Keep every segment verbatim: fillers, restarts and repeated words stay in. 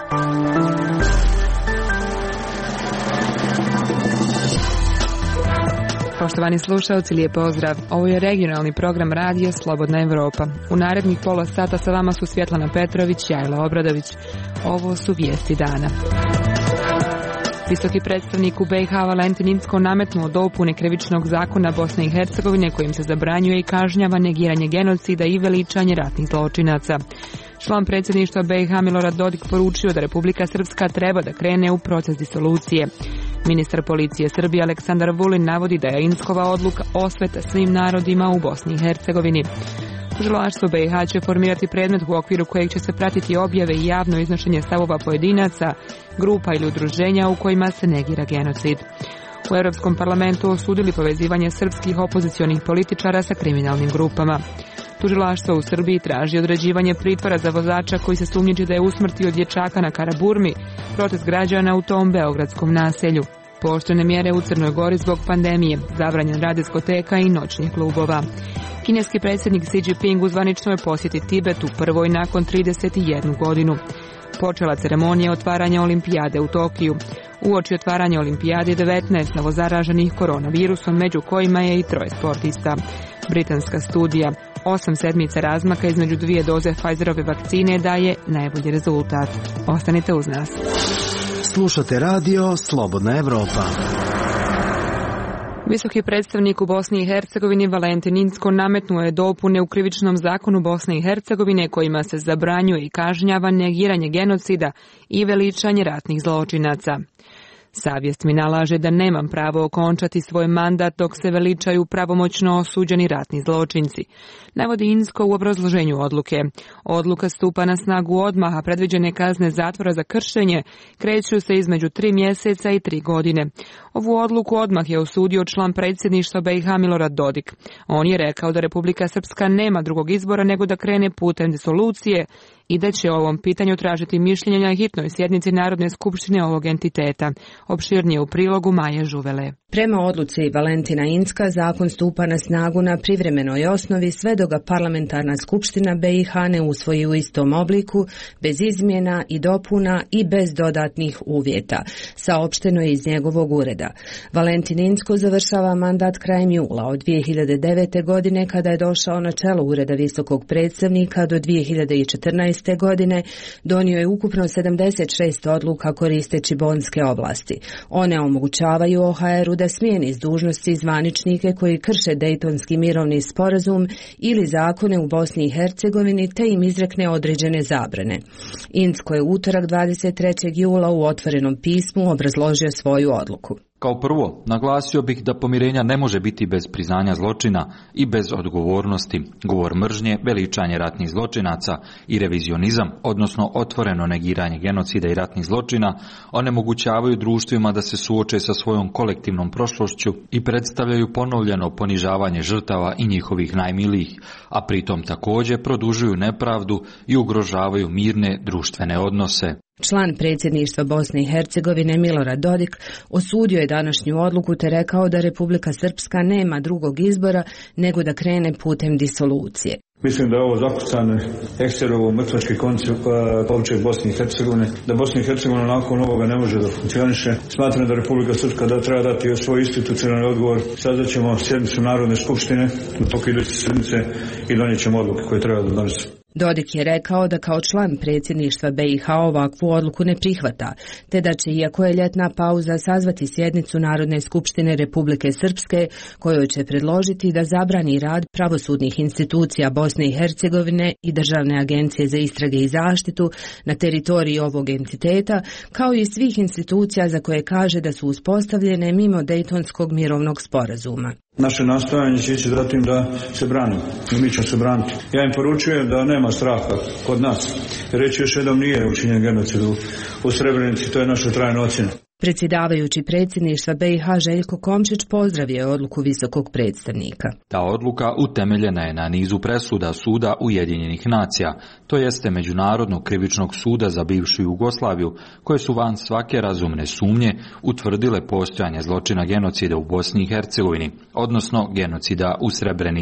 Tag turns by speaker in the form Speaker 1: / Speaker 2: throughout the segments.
Speaker 1: Poštovani slušalci, lijep pozdrav. Ovo je regionalni program radija Slobodna Evropa. U narednih pola sata sa vama su Svjetlana Petrović i Ajla Obradović. Ovo su vijesti dana. Visoki predstavnik u B i H Valentin Incko nametnuo dopune krivičnog zakona Bosne i Hercegovine kojim se zabranjuje i kažnjava negiranje genocida i veličanje ratnih zločinaca. Član predsjedništva B i H Milorad Dodik poručio da Republika Srpska treba da krene u proces disolucije. Ministar policije Srbije Aleksandar Vulin navodi da je Inckova odluka osveta svim narodima u Bosni i Hercegovini. Tužilaštvo B i H će formirati predmet u okviru kojeg će se pratiti objave i javno iznošenje stavova pojedinaca, grupa ili udruženja u kojima se negira genocid. U Europskom parlamentu osudili povezivanje srpskih opozicionih političara sa kriminalnim grupama. Tužilaštvo u Srbiji traži određivanje pritvora za vozača koji se sumnjiči da je usmrtio dječaka na Karaburmi, protest građana u tom beogradskom naselju. Pooštrene mjere u Crnoj Gori zbog pandemije, zabranjen rad diskoteka i noćnih klubova. Kineski predsjednik Xi Jinping u zvaničnoj posjeti Tibetu, prvoj nakon trideset jednu godinu. Počela ceremonija otvaranja olimpijade u Tokiju. Uoči otvaranja olimpijade devetnaest novozaraženih koronavirusom, među kojima je i troje sportista. Britanska studija osam sedmica razmaka između dvije doze Pfizerove vakcine daje najbolji rezultat. Ostanite uz nas.
Speaker 2: Slušate radio Slobodna Evropa.
Speaker 1: Visoki predstavnik u Bosni i Hercegovini Valentin Incko nametnuo je dopune u krivičnom zakonu Bosne i Hercegovine kojima se zabranjuje i kažnjava negiranje genocida i veličanje ratnih zločinaca. Savjest mi nalaže da nemam pravo okončati svoj mandat dok se veličaju pravomoćno osuđeni ratni zločinci, navodi Incko u obrazloženju odluke. Odluka stupa na snagu odmah, a predviđene kazne zatvora za kršenje kreću se između tri mjeseca i tri godine. Ovu odluku odmah je osudio član predsjedništva B i H Milorad Dodik. On je rekao da Republika Srpska nema drugog izbora nego da krene putem disolucije i da će o ovom pitanju tražiti mišljenja na hitnoj sjednici Narodne skupštine ovog entiteta. Opširnije u prilogu Maje Žuvele.
Speaker 3: Prema odluci Valentina Incka, zakon stupa na snagu na privremenoj osnovi sve dok ga parlamentarna skupština B i H ne usvoji u istom obliku, bez izmjena i dopuna i bez dodatnih uvjeta, saopšteno je iz njegovog ureda. Valentin Incko završava mandat krajem jula od dvije hiljade devete. godine kada je došao na čelo ureda visokog predstavnika do dvije hiljade četrnaeste. godine, donio je ukupno sedamdeset šest odluka koristeći bonske ovlasti. One omogućavaju O H R-u da smijeni s dužnosti zvaničnike koji krše Dejtonski mirovni sporazum ili zakone u Bosni i Hercegovini te im izrekne određene zabrane. Incko je utorak dvadeset trećeg jula u otvorenom pismu obrazložio svoju odluku.
Speaker 4: Kao prvo, naglasio bih da pomirenja ne može biti bez priznanja zločina i bez odgovornosti. Govor mržnje, veličanje ratnih zločinaca i revizionizam, odnosno otvoreno negiranje genocida i ratnih zločina, onemogućavaju društvima da se suoče sa svojom kolektivnom prošlošću i predstavljaju ponovljeno ponižavanje žrtava i njihovih najmilijih, a pritom također produžuju nepravdu i ugrožavaju mirne društvene odnose.
Speaker 3: Član predsjedništva Bosne i Hercegovine Milorad Dodik osudio je današnju odluku te rekao da Republika Srpska nema drugog izbora nego da krene putem disolucije.
Speaker 5: Mislim da je ovo zakucane eksterovo mrtvački koncept povčeg Bosne i Hercegovine, da Bosna i Hercegovina nakon ovoga ne može da funkcioniše. Smatram da Republika Srpska da treba dati svoj institucionalni odgovor. Sazvat ćemo sjednicu Narodne skupštine u toku iduće sjednice i donijet ćemo odluke koje treba da donesu.
Speaker 3: Dodik je rekao da kao član predsjedništva B i H ovakvu odluku ne prihvata, te da će, iako je ljetna pauza, sazvati sjednicu Narodne skupštine Republike Srpske, kojoj će predložiti da zabrani rad pravosudnih institucija Bosne i Hercegovine i Državne agencije za istrage i zaštitu na teritoriji ovog entiteta, kao i svih institucija za koje kaže da su uspostavljene mimo Dejtonskog mirovnog sporazuma.
Speaker 5: Naše nastojanje će ići za tim da se branimo i mi ćemo se braniti. Ja im poručujem da nema straha kod nas. Reći još jednom nije učinjen genocid u Srebrenici, to je naša trajna ocjena.
Speaker 3: Predsjedavajući predsjedništva B i H Željko Komšić pozdravio je odluku visokog predstavnika.
Speaker 4: Ta odluka utemeljena je na nizu presuda Suda Ujedinjenih nacija, to jeste Međunarodnog krivičnog suda za bivšu Jugoslaviju, koje su van svake razumne sumnje utvrdile postojanje zločina genocida u Bosni i Hercegovini, odnosno genocida u Srebrenici.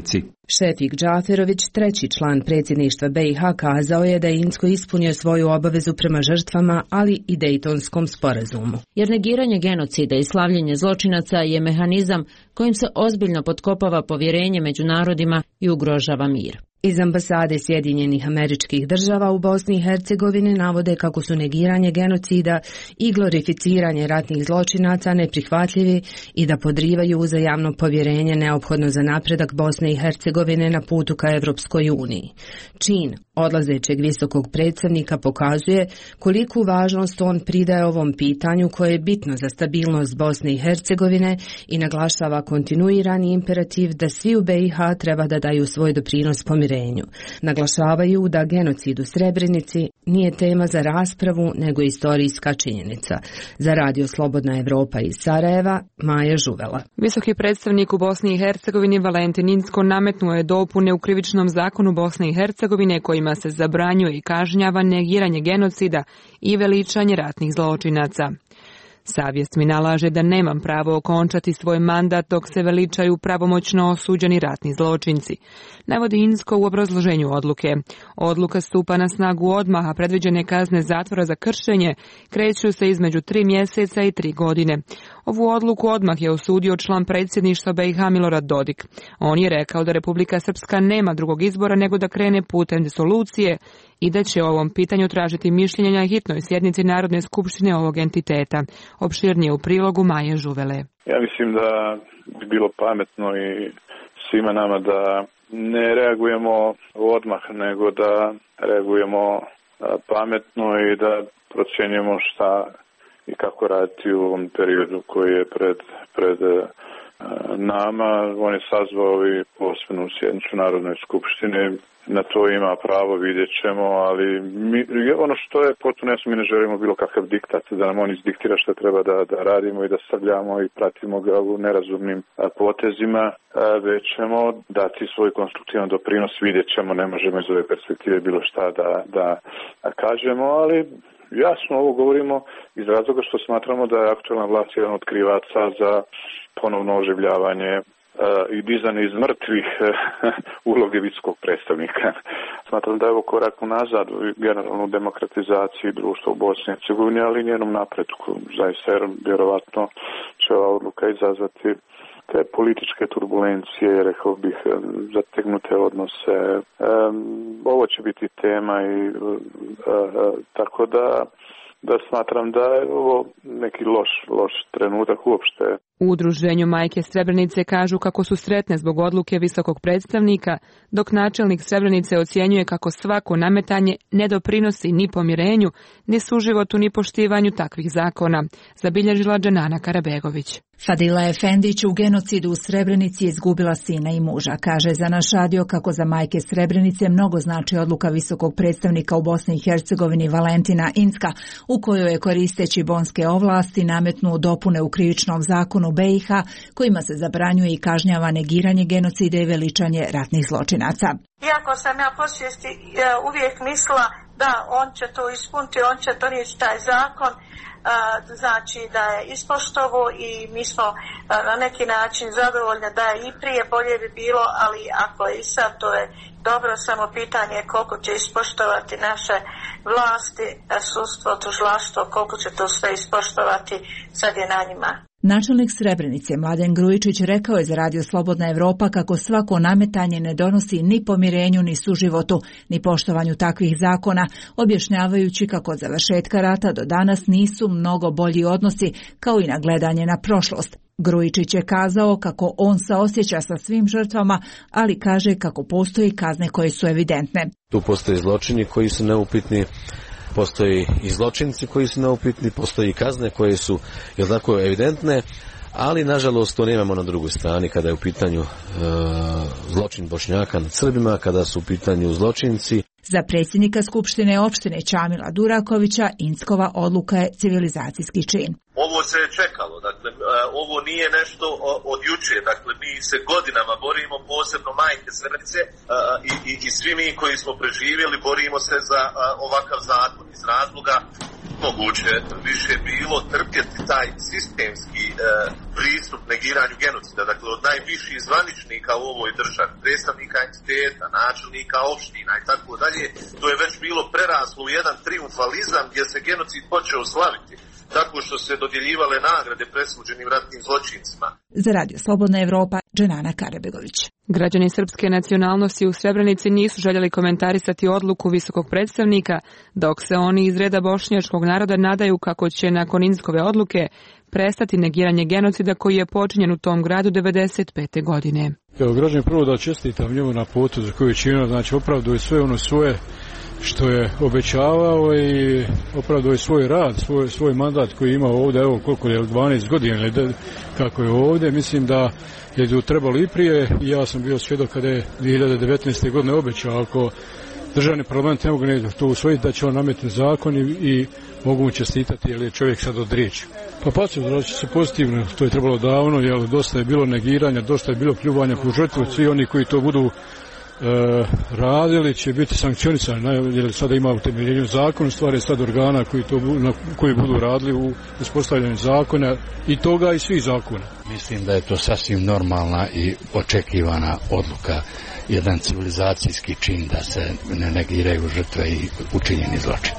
Speaker 3: Šefik Džaferović, treći član predsjedništva B i H, kazao je da je Incko ispunio svoju obavezu prema žrtvama, ali i Dejtonskom sporazumu.
Speaker 6: Jer negiranje genocida i slavljenje zločinaca je mehanizam kojim se ozbiljno potkopava povjerenje među narodima i ugrožava mir.
Speaker 3: Iz ambasade Sjedinjenih Američkih Država u Bosni i Hercegovini navode kako su negiranje genocida i glorificiranje ratnih zločinaca neprihvatljivi i da podrivaju uzajamno povjerenje neophodno za napredak Bosne i Hercegovine na putu ka Evropskoj uniji. Čin odlazećeg visokog predstavnika pokazuje koliku važnost on pridaje ovom pitanju koje je bitno za stabilnost Bosne i Hercegovine i naglašava kontinuirani imperativ da svi u B i H treba da daju svoj doprinos pomirenju. Naglašavaju da genocid u Srebrenici nije tema za raspravu, nego istorijska činjenica. Za Radio Slobodna Evropa iz Sarajeva, Maja Žuvela.
Speaker 1: Visoki predstavnik u Bosni i Hercegovini Valentin Incko nametnuo je dopune u Krivičnom zakonu Bosne i Hercegovine kojima se zabranjuje i kažnjava negiranje genocida i veličanje ratnih zločinaca. Savjest mi nalaže da nemam pravo okončati svoj mandat dok se veličaju pravomoćno osuđeni ratni zločinci, navodi Incko u obrazloženju odluke. Odluka stupa na snagu odmah, a predviđene kazne zatvora za kršenje kreću se između tri mjeseca i tri godine. Ovu odluku odmah je osudio član predsjedništva B i H Milorad Dodik. On je rekao da Republika Srpska nema drugog izbora nego da krene putem disolucije i da će o ovom pitanju tražiti mišljenja na hitnoj sjednici Narodne skupštine ovog entiteta. Opširnije u prilogu Maje Žuvele.
Speaker 7: Ja mislim da bi bilo pametno i svima nama da ne reagujemo odmah, nego da reagujemo pametno i da procjenjujemo šta i kako raditi u ovom periodu koji je pred, pred nama. On je sazvao i posebnu sjednicu Narodne skupštine. Na to ima pravo, vidjet ćemo, ali mi, ono što je potpuno jasno, mi ne želimo bilo kakav diktat da nam on izdiktira što treba da, da radimo i da stavljamo i pratimo ga u nerazumnim potezima, već ćemo dati svoj konstruktivan doprinos, vidjet ćemo, ne možemo iz ove perspektive bilo šta da, da kažemo, ali jasno ovo govorimo iz razloga što smatramo da je aktualna vlast jedan od krivaca za ponovno oživljavanje i dizanje iz mrtvih uloge visokog predstavnika. Smatram da je ovo korak unazad u generalnu demokratizaciji društva u Bosni i Hercegovini, ali i njenom napretku. Zaista, jer vjerovatno će ova odluka izazvati te političke turbulencije, rekao bih, zategnute odnose. Ovo će biti tema i tako da da smatram da je ovo neki loš, loš trenutak uopšte.
Speaker 1: U udruženju Majke Srebrenice kažu kako su sretne zbog odluke visokog predstavnika, dok načelnik Srebrenice ocjenjuje kako svako nametanje ne doprinosi ni pomirenju, ni suživotu, ni poštivanju takvih zakona, zabilježila Dženana Karabegović.
Speaker 8: Fadila Efendić u genocidu u Srebrenici je izgubila sina i muža. Kaže za naš radio kako za majke Srebrenice mnogo znači odluka visokog predstavnika u Bosni i Hercegovini Valentina Incka, u kojoj je koristeći bonske ovlasti nametnuo dopune u Krivičnom zakonu B i H kojima se zabranjuje i kažnjava negiranje genocida i veličanje ratnih zločinaca.
Speaker 9: Iako sam ja po svijesti uvijek mislila da on će to ispuniti, on će donijeti taj zakon, znači da je ispoštovo i mi smo na neki način zadovoljni da je i prije bolje bi bilo, ali ako je i sad to je dobro, samo pitanje koliko će ispoštovati naše vlasti, sudstvo, tužilaštvo, koliko će to sve ispoštovati, sad je na njima.
Speaker 8: Načelnik Srebrenice Mladen Grujičić rekao je za Radio Slobodna Evropa kako svako nametanje ne donosi ni pomirenju, ni suživotu, ni poštovanju takvih zakona, objašnjavajući kako od završetka rata do danas nisu mnogo bolji odnosi kao i nagledanje na prošlost. Grujičić je kazao kako on saosjeća sa svim žrtvama, ali kaže kako postoji kazne koje su evidentne.
Speaker 10: Tu postoje zločini koji su neupitni, postoji i zločinci koji su neupitni, postoji i kazne koje su, jel tako, evidentne, ali nažalost to nemamo na drugoj strani kada je u pitanju e, zločin Bošnjaka nad Srbima, kada su u pitanju zločinci.
Speaker 8: Za predsjednika Skupštine opštine Čamila Durakovića Inckova odluka je civilizacijski čin.
Speaker 11: Ovo se je čekalo, dakle, ovo nije nešto od juče, dakle, mi se godinama borimo, posebno majke Srebrenice i, i, i svi mi koji smo preživjeli borimo se za ovakav zakon iz razloga moguće više bilo trpjeti taj sistemski e, pristup negiranju genocida, dakle od najviših zvaničnika u ovoj državi, predstavnika entiteta, načelnika opština i tako dalje, to je već bilo preraslo u jedan triumfalizam gdje se genocid počeo slaviti tako što se dodjeljivale nagrade presuđenim ratnim zločincima.
Speaker 8: Za Radio Slobodna Evropa, Dženana Karebegović.
Speaker 1: Građani srpske nacionalnosti u Srebrenici nisu željeli komentarisati odluku visokog predstavnika, dok se oni iz reda bošnjačkog naroda nadaju kako će nakon Inckove odluke prestati negiranje genocida koji je počinjen u tom gradu devedeset pete godine.
Speaker 12: Evo, građani, prvo da čestitam njemu na putu za koju je činio, znači opravduje sve ono svoje što je obećavao i opravdao je svoj rad, svoj, svoj mandat koji je imao ovdje, evo koliko je, dvanaest godina ili kako je ovdje. Mislim da je tu trebalo i prije i ja sam bio svjedok kada je dvije hiljade devetnaeste. godine obećao ako državni parlament ne mogu to usvojiti da će on nametnuti zakon i, i mogu mu čestitati jer je čovjek sad od riječi. Pa pa će znači se pozitivno, to je trebalo davno, jer dosta je bilo negiranja, dosta je bilo pljuvanja po žrtvu, svi oni koji to budu E, radili će biti sankcionisani, jer sada ima utemeljenju zakona, stvari sad organa koji, to, na, koji budu radili u uspostavljanju zakona i toga i svih zakona.
Speaker 13: Mislim da je to sasvim normalna i očekivana odluka, jedan civilizacijski čin da se ne negiraju žrtve i učinjeni zločin.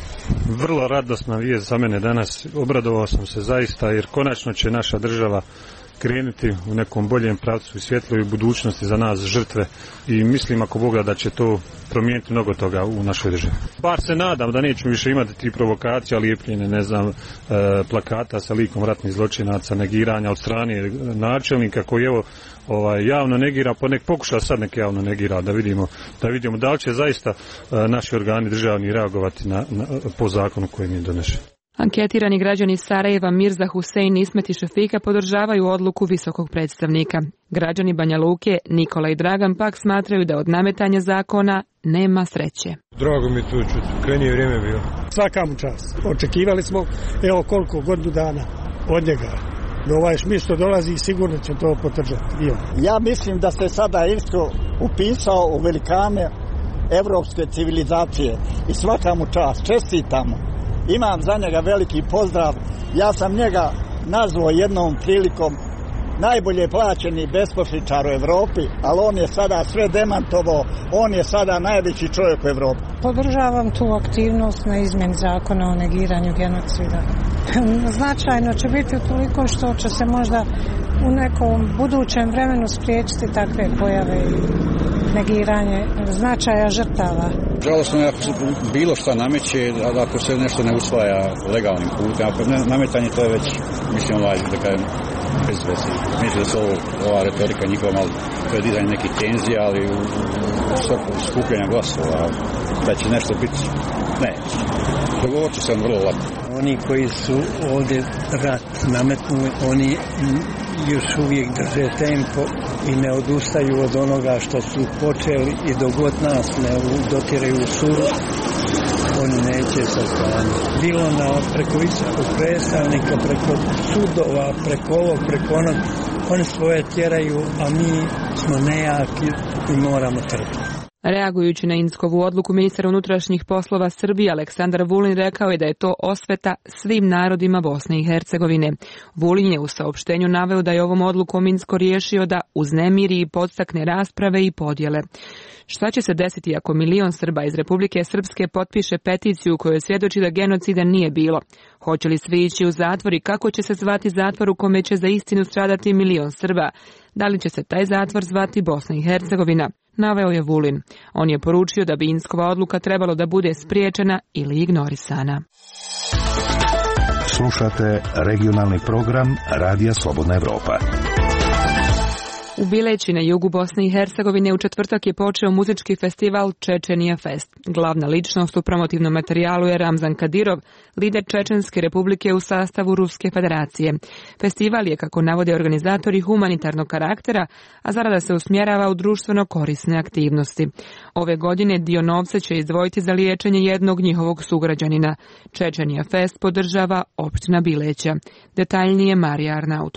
Speaker 14: Vrlo radosna vijest za mene danas, obradovao sam se zaista jer konačno će naša država krenuti u nekom boljem pravcu i svjetloj budućnosti za nas žrtve i mislim ako Boga da će to promijeniti mnogo toga u našoj državi. Bar se nadam da nećemo više imati ti provokacija, lijepljene, ne znam, plakata sa likom ratnih zločinaca, negiranja od strane načelnika koji evo ovaj, javno negira, pa nek pokuša sad nek javno negira da vidimo, da vidimo da li će zaista naši organi državni reagovati na, na, po zakonu koji mi je donešen.
Speaker 1: Anketirani građani Sarajeva Mirza Husein Ismet i Šefika podržavaju odluku visokog predstavnika. Građani Banja Luke Nikola i Dragan pak smatraju da od nametanja zakona nema sreće.
Speaker 15: Drago mi to čuti, krajnje vrijeme bilo.
Speaker 16: Svaka mu čast. Očekivali smo evo koliko godinu dana od njega. Do ovaj šmit što dolazi sigurno će to potržati.
Speaker 17: Ja mislim da se sada isto upisao u velikane evropske civilizacije i svaka mu čast. Čestitamo. Imam za njega veliki pozdrav. Ja sam njega nazvao jednom prilikom najbolje plaćeni besposličar u Evropi, ali on je sada sve demantovao, on je sada najveći čovjek u Evropi.
Speaker 18: Podržavam tu aktivnost na izmjeni zakona o negiranju genocida. Značajno će biti toliko što će se možda u nekom budućem vremenu spriječiti takve pojave i negiranje značaja žrtava.
Speaker 19: Žalostno je ako se bilo šta nameće, ako se nešto ne usvaja legalnim putem, ako ne, nametanje to je već, mislim, ovaj, da kažem, bez veze. Mislim da se ovo, ova retorika njihova malo, to je dizanje nekih tenzija, ali u, u svrhu skupljanja glasova, da će nešto biti, ne, dogovorit će se on vrlo lako.
Speaker 20: Oni koji su ovdje rat nametnuli, oni još uvijek drže tempo i ne odustaju od onoga što su počeli i dok god nas ne dotiraju u suru, oni neće sastavljati. Bilo na preko visokog predstavnika, preko sudova, preko ovog, preko onog, oni svoje tjeraju, a mi smo nejaki i moramo trpiti.
Speaker 1: Reagujući na Inckovu odluku, ministar unutrašnjih poslova Srbije Aleksandar Vulin rekao je da je to osveta svim narodima Bosne i Hercegovine. Vulin je u saopštenju naveo da je ovom odlukom Incko riješio da uznemiri i podstakne rasprave i podjele. Šta će se desiti ako milion Srba iz Republike Srpske potpiše peticiju u kojoj svjedoči da genocida nije bilo? Hoće li svi ići u zatvor i kako će se zvati zatvor u kome će za istinu stradati milion Srba? Da li će se taj zatvor zvati Bosna i Hercegovina? Naveo je Vulin. On je poručio da bi Inckova odluka trebalo da bude spriječena ili ignorisana.
Speaker 2: Slušate regionalni program Radija Slobodna Evropa.
Speaker 1: U Bileći na jugu Bosne i Hercegovine u četvrtak je počeo muzički festival Čečenija Fest. Glavna ličnost u promotivnom materijalu je Ramzan Kadirov, lider Čečenske republike u sastavu Ruske federacije. Festival je, kako navode organizatori, humanitarnog karaktera, a zarada se usmjerava u društveno korisne aktivnosti. Ove godine dio novca će izdvojiti za liječenje jednog njihovog sugrađanina. Čečenija Fest podržava opština Bileća. Detaljnije Marija Arnautović.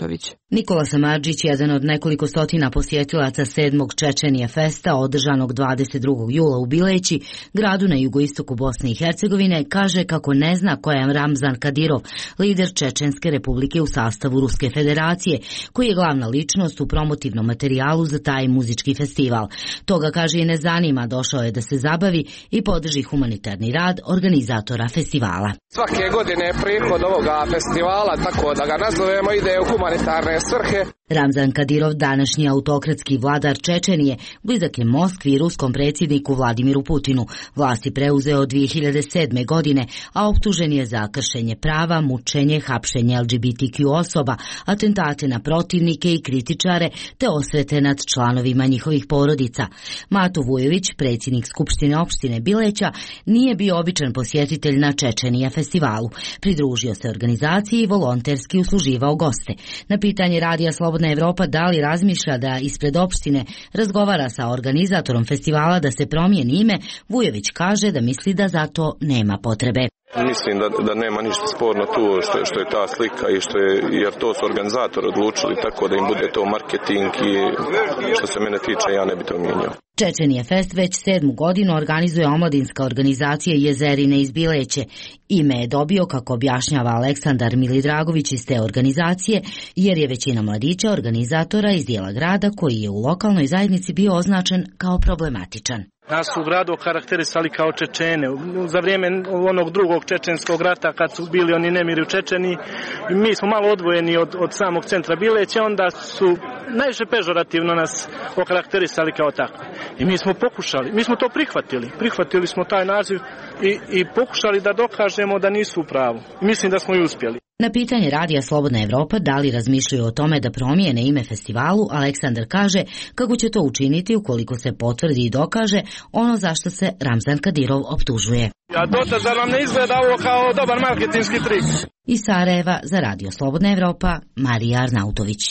Speaker 3: Nikola Samardžić, jedan od nekoliko stotina posjetilaca sedmog Čečenija festa održanog dvadeset drugog jula u Bileći, gradu na jugoistoku Bosne i Hercegovine, kaže kako ne zna ko je Ramzan Kadirov, lider Čečenske republike u sastavu Ruske federacije, koji je glavna ličnost u promotivnom materijalu za taj muzički festival. Toga, kaže, i ne zanima, došao je da se zabavi i podrži humanitarni rad organizatora festivala.
Speaker 21: Svake godine je prihod ovoga festivala, tako da ga nazovemo, ide u humanitarne svrhe.
Speaker 3: Ramzan Kadirov, današnji autokratski vladar Čečenije, blizak je Moskvi i ruskom predsjedniku Vladimiru Putinu. Vlast je preuzeo dvije hiljade sedme. godine, a optužen je za kršenje prava, mučenje, hapšenje L G B T Q osoba, atentate na protivnike i kritičare, te osvete nad članovima njihovih porodica. Mato Vujović, predsjednik Skupštine opštine Bileća, nije bio običan posjetitelj na Čečenija festivalu. Pridružio se organizaciji i volonterski usluživao goste. Na pitanje Radija Slobodna Evropa da li razmišlja da ispred opštine razgovara sa organizatorom festivala da se promijeni ime, Vujović kaže da misli da za to nema potrebe.
Speaker 11: Mislim da, da nema ništa sporno tu što je, što je ta slika i što je, jer to su organizatori odlučili, tako da im bude to marketing i što se mene tiče ja ne bi to mijenjao.
Speaker 3: Čečenije fest već sedmu godinu organizuje omladinska organizacija Jezerine iz Bileće. Ime je dobio, kako objašnjava Aleksandar Milidragović iz te organizacije, jer je većina mladića organizatora iz dijela grada koji je u lokalnoj zajednici bio označen kao problematičan.
Speaker 22: Nas su u gradu karakterisali kao Čečene. Za vrijeme onog drugog čečenskog rata, kad su bili oni nemiri u Čečeni, mi smo malo odvojeni od, od samog centra Bileća, onda su najviše pežorativno nas okarakterisali kao tako. I mi smo pokušali, mi smo to prihvatili. Prihvatili smo taj naziv i, i pokušali da dokažemo da nisu u pravu. Mislim da smo i uspjeli.
Speaker 3: Na pitanje Radija Slobodna Evropa da li razmišljaju o tome da promijene ime festivalu, Aleksandar kaže kako će to učiniti ukoliko se potvrdi i dokaže ono zašto se Ramzan Kadirov optužuje.
Speaker 22: Ja dotad zar vam ne izgleda ovo kao dobar marketinški trik?
Speaker 3: Iz Sarajeva za Radio Slobodna Evropa, Marija Arnautović.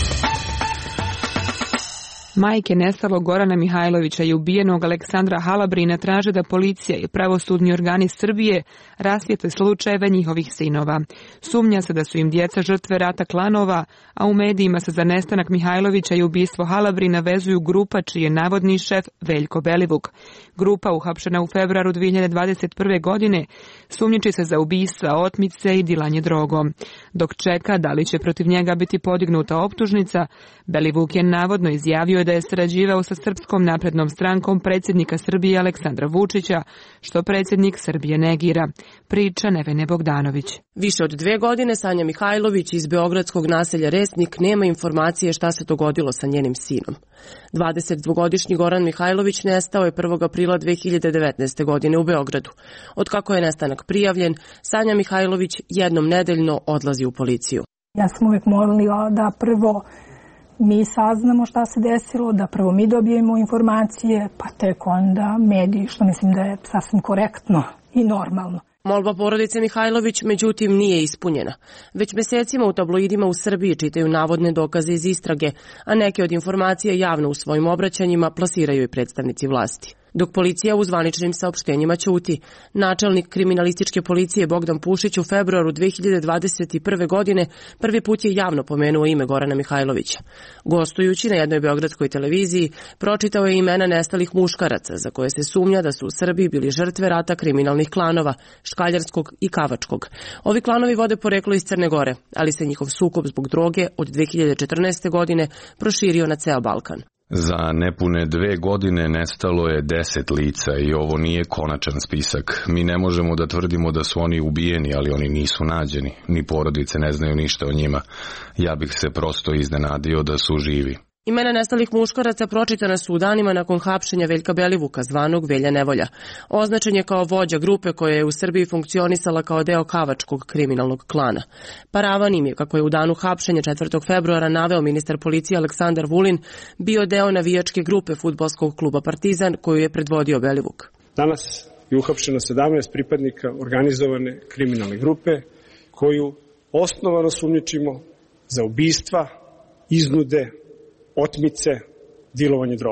Speaker 1: Majke nestalog Gorana Mihajlovića i ubijenog Aleksandra Halabrina traže da policija i pravosudni organi Srbije rasvijetle slučajeve njihovih sinova. Sumnja se da su im djeca žrtve rata klanova, a u medijima se za nestanak Mihajlovića i ubistvo Halabrina vezuju grupa čiji je navodni šef Veljko Belivuk. Grupa, uhapšena u februaru dvije hiljade dvadeset prve. godine, sumnjiči se za ubistva, otmice i dilanje drogom. Dok čeka da li će protiv njega biti podignuta optužnica, Belivuk je navodno izjavio da je sarađivao sa Srpskom naprednom strankom predsjednika Srbije Aleksandra Vučića, što predsjednik Srbije negira. Priča Nevene Bogdanović.
Speaker 23: Više od dve godine Sanja Mihajlović iz beogradskog naselja Resnik nema informacije šta se dogodilo sa njenim sinom. dvadesetdvogodišnji Goran Mihajlović nestao je prvog aprila dve hiljade devetnaeste. godine u Beogradu. Otkako je nestanak prijavljen, Sanja Mihajlović jednom nedeljno odlazi u policiju.
Speaker 24: Ja sam uvijek molila da prvo mi saznamo šta se desilo, da prvo mi dobijemo informacije, pa tek onda mediji, što mislim da je sasvim korektno i normalno.
Speaker 23: Molba porodice Mihajlović, međutim, nije ispunjena. Već mesecima u tabloidima u Srbiji čitaju navodne dokaze iz istrage, a neke od informacija javno u svojim obraćanjima plasiraju i predstavnici vlasti. Dok policija u zvaničnim saopštenjima ćuti, načelnik kriminalističke policije Bogdan Pušić u februaru dve hiljade dvadeset prve. godine prvi put je javno pomenuo ime Gorana Mihajlovića. Gostujući na jednoj beogradskoj televiziji, pročitao je imena nestalih muškaraca za koje se sumnja da su u Srbiji bili žrtve rata kriminalnih klanova, Škaljarskog i Kavačkog. Ovi klanovi vode poreklo iz Crne Gore, ali se njihov sukob zbog droge od dve hiljade četrnaeste. godine proširio na ceo Balkan.
Speaker 25: Za nepune dve godine nestalo je deset lica i ovo nije konačan spisak. Mi ne možemo da tvrdimo da su oni ubijeni, ali oni nisu nađeni. Ni porodice ne znaju ništa o njima. Ja bih se prosto iznenadio da su živi.
Speaker 23: Imena nestalih muškaraca pročitana su u danima nakon hapšenja Veljka Belivuka, zvanog Velja Nevolja. Označen je kao vođa grupe koja je u Srbiji funkcionisala kao deo Kavačkog kriminalnog klana. Paravan im je, kako je u danu hapšenja četvrtog februara naveo ministar policije Aleksandar Vulin, bio deo navijačke grupe fudbalskog kluba Partizan koju je predvodio Belivuk.
Speaker 26: Danas je uhapšeno sedamnaest pripadnika organizovane kriminalne grupe koju osnovano sumnjičimo za ubistva, iznude, otmice, dilovanje drogom.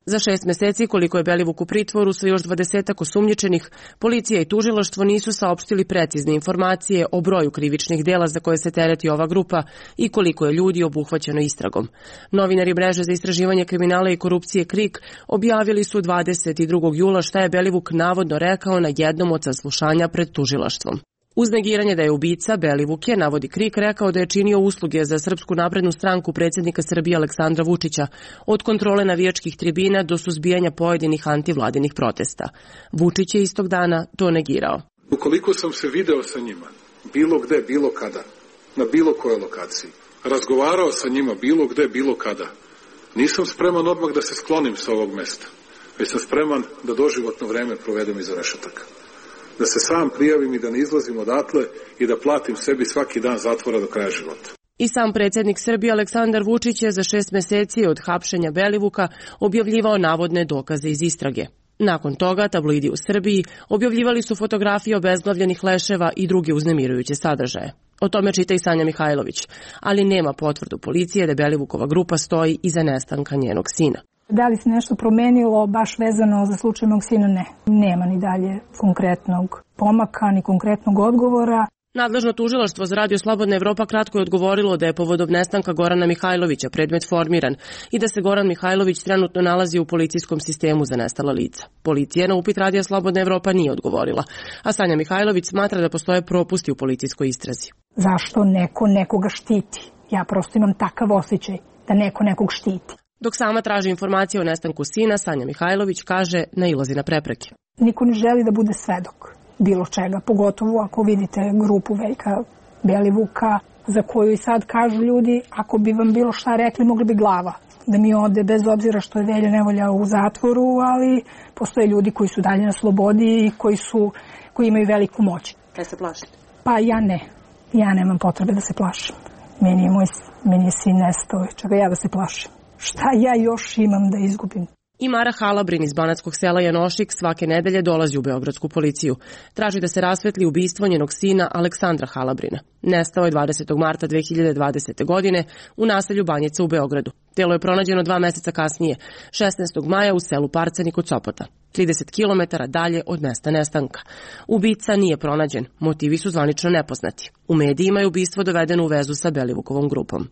Speaker 23: Za šest meseci, koliko je Belivuk u pritvoru sa još dvadesetak osumnjičenih, policija i tužilaštvo nisu saopštili precizne informacije o broju krivičnih dela za koje se tereti ova grupa i koliko je ljudi obuhvaćeno istragom. Novinari mreže za istraživanje kriminala i korupcije KRIK objavili su dvadeset drugog jula šta je Belivuk navodno rekao na jednom od saslušanja pred tužilaštvom. Uz negiranje da je ubica, Belivuk je, navodi KRIK, rekao da je činio usluge za Srpsku naprednu stranku predsjednika Srbije Aleksandra Vučića, od kontrole navijačkih tribina do suzbijanja pojedinih antivladinih protesta. Vučić je istog dana to negirao.
Speaker 4: Ukoliko sam se video sa njima, bilo gde, bilo kada, na bilo kojoj lokaciji, razgovarao sa njima bilo gde, bilo kada, nisam spreman odmah da se sklonim sa ovog mesta, već sam spreman da doživotno vreme provedem iza rešetaka. Da se sam prijavim i da ne izlazim odatle i da platim sebi svaki dan zatvora do kraja života.
Speaker 23: I sam predsjednik Srbije Aleksandar Vučić je za šest meseci od hapšenja Belivuka objavljivao navodne dokaze iz istrage. Nakon toga tabloidi u Srbiji objavljivali su fotografije obezglavljenih leševa i druge uznemirujuće sadržaje. O tome čita i Sanja Mihajlović, ali nema potvrdu policije da Belivukova grupa stoji iza nestanka njenog sina.
Speaker 24: Da li se nešto promenilo baš vezano za slučaj mog sina? Ne. Nema ni dalje konkretnog pomaka, ni konkretnog odgovora.
Speaker 23: Nadležno tužilaštvo za Radio Slobodna Evropa kratko je odgovorilo da je povodom nestanka Gorana Mihajlovića predmet formiran i da se Goran Mihajlović trenutno nalazi u policijskom sistemu za nestala lica. Policija na upit Radio Slobodna Evropa nije odgovorila, a Sanja Mihajlović smatra da postoje propusti u policijskoj istrazi.
Speaker 24: Zašto neko nekoga štiti? Ja prosto imam takav osjećaj da neko nekog štiti.
Speaker 23: Dok sama traži informacije o nestanku sina, Sanja Mihajlović kaže nailazi na prepreke.
Speaker 24: Niko ne želi da bude svedok bilo čega, pogotovo ako vidite grupu Veljka Belivuka, za koju i sad kažu ljudi, ako bi vam bilo šta rekli, mogli bi glava da mi ode, bez obzira što je Velja Nevolja u zatvoru, ali postoje ljudi koji su dalje na slobodi i koji, su, koji imaju veliku moć.
Speaker 23: Kaj se plašite?
Speaker 24: Pa ja ne. Ja nemam potrebe da se plašim. Meni je moj meni je sin nestao, čega ja da se plašim. Šta ja još imam da izgubim?
Speaker 23: I Mara Halabrin iz banatskog sela Janošik svake nedelje dolazi u beogradsku policiju. Traži da se rasvetli ubistvo njenog sina Aleksandra Halabrina. Nestao je dvadesetog marta dve hiljade dvadesete. godine u naselju Banjica u Beogradu. Telo je pronađeno dva meseca kasnije, šesnaestog maja u selu Parcani kod Sopota, trideset kilometara dalje od mesta nestanka. Ubica nije pronađen, motivi su zvanično nepoznati. U medijima je ubistvo dovedeno u vezu sa Belivukovom grupom.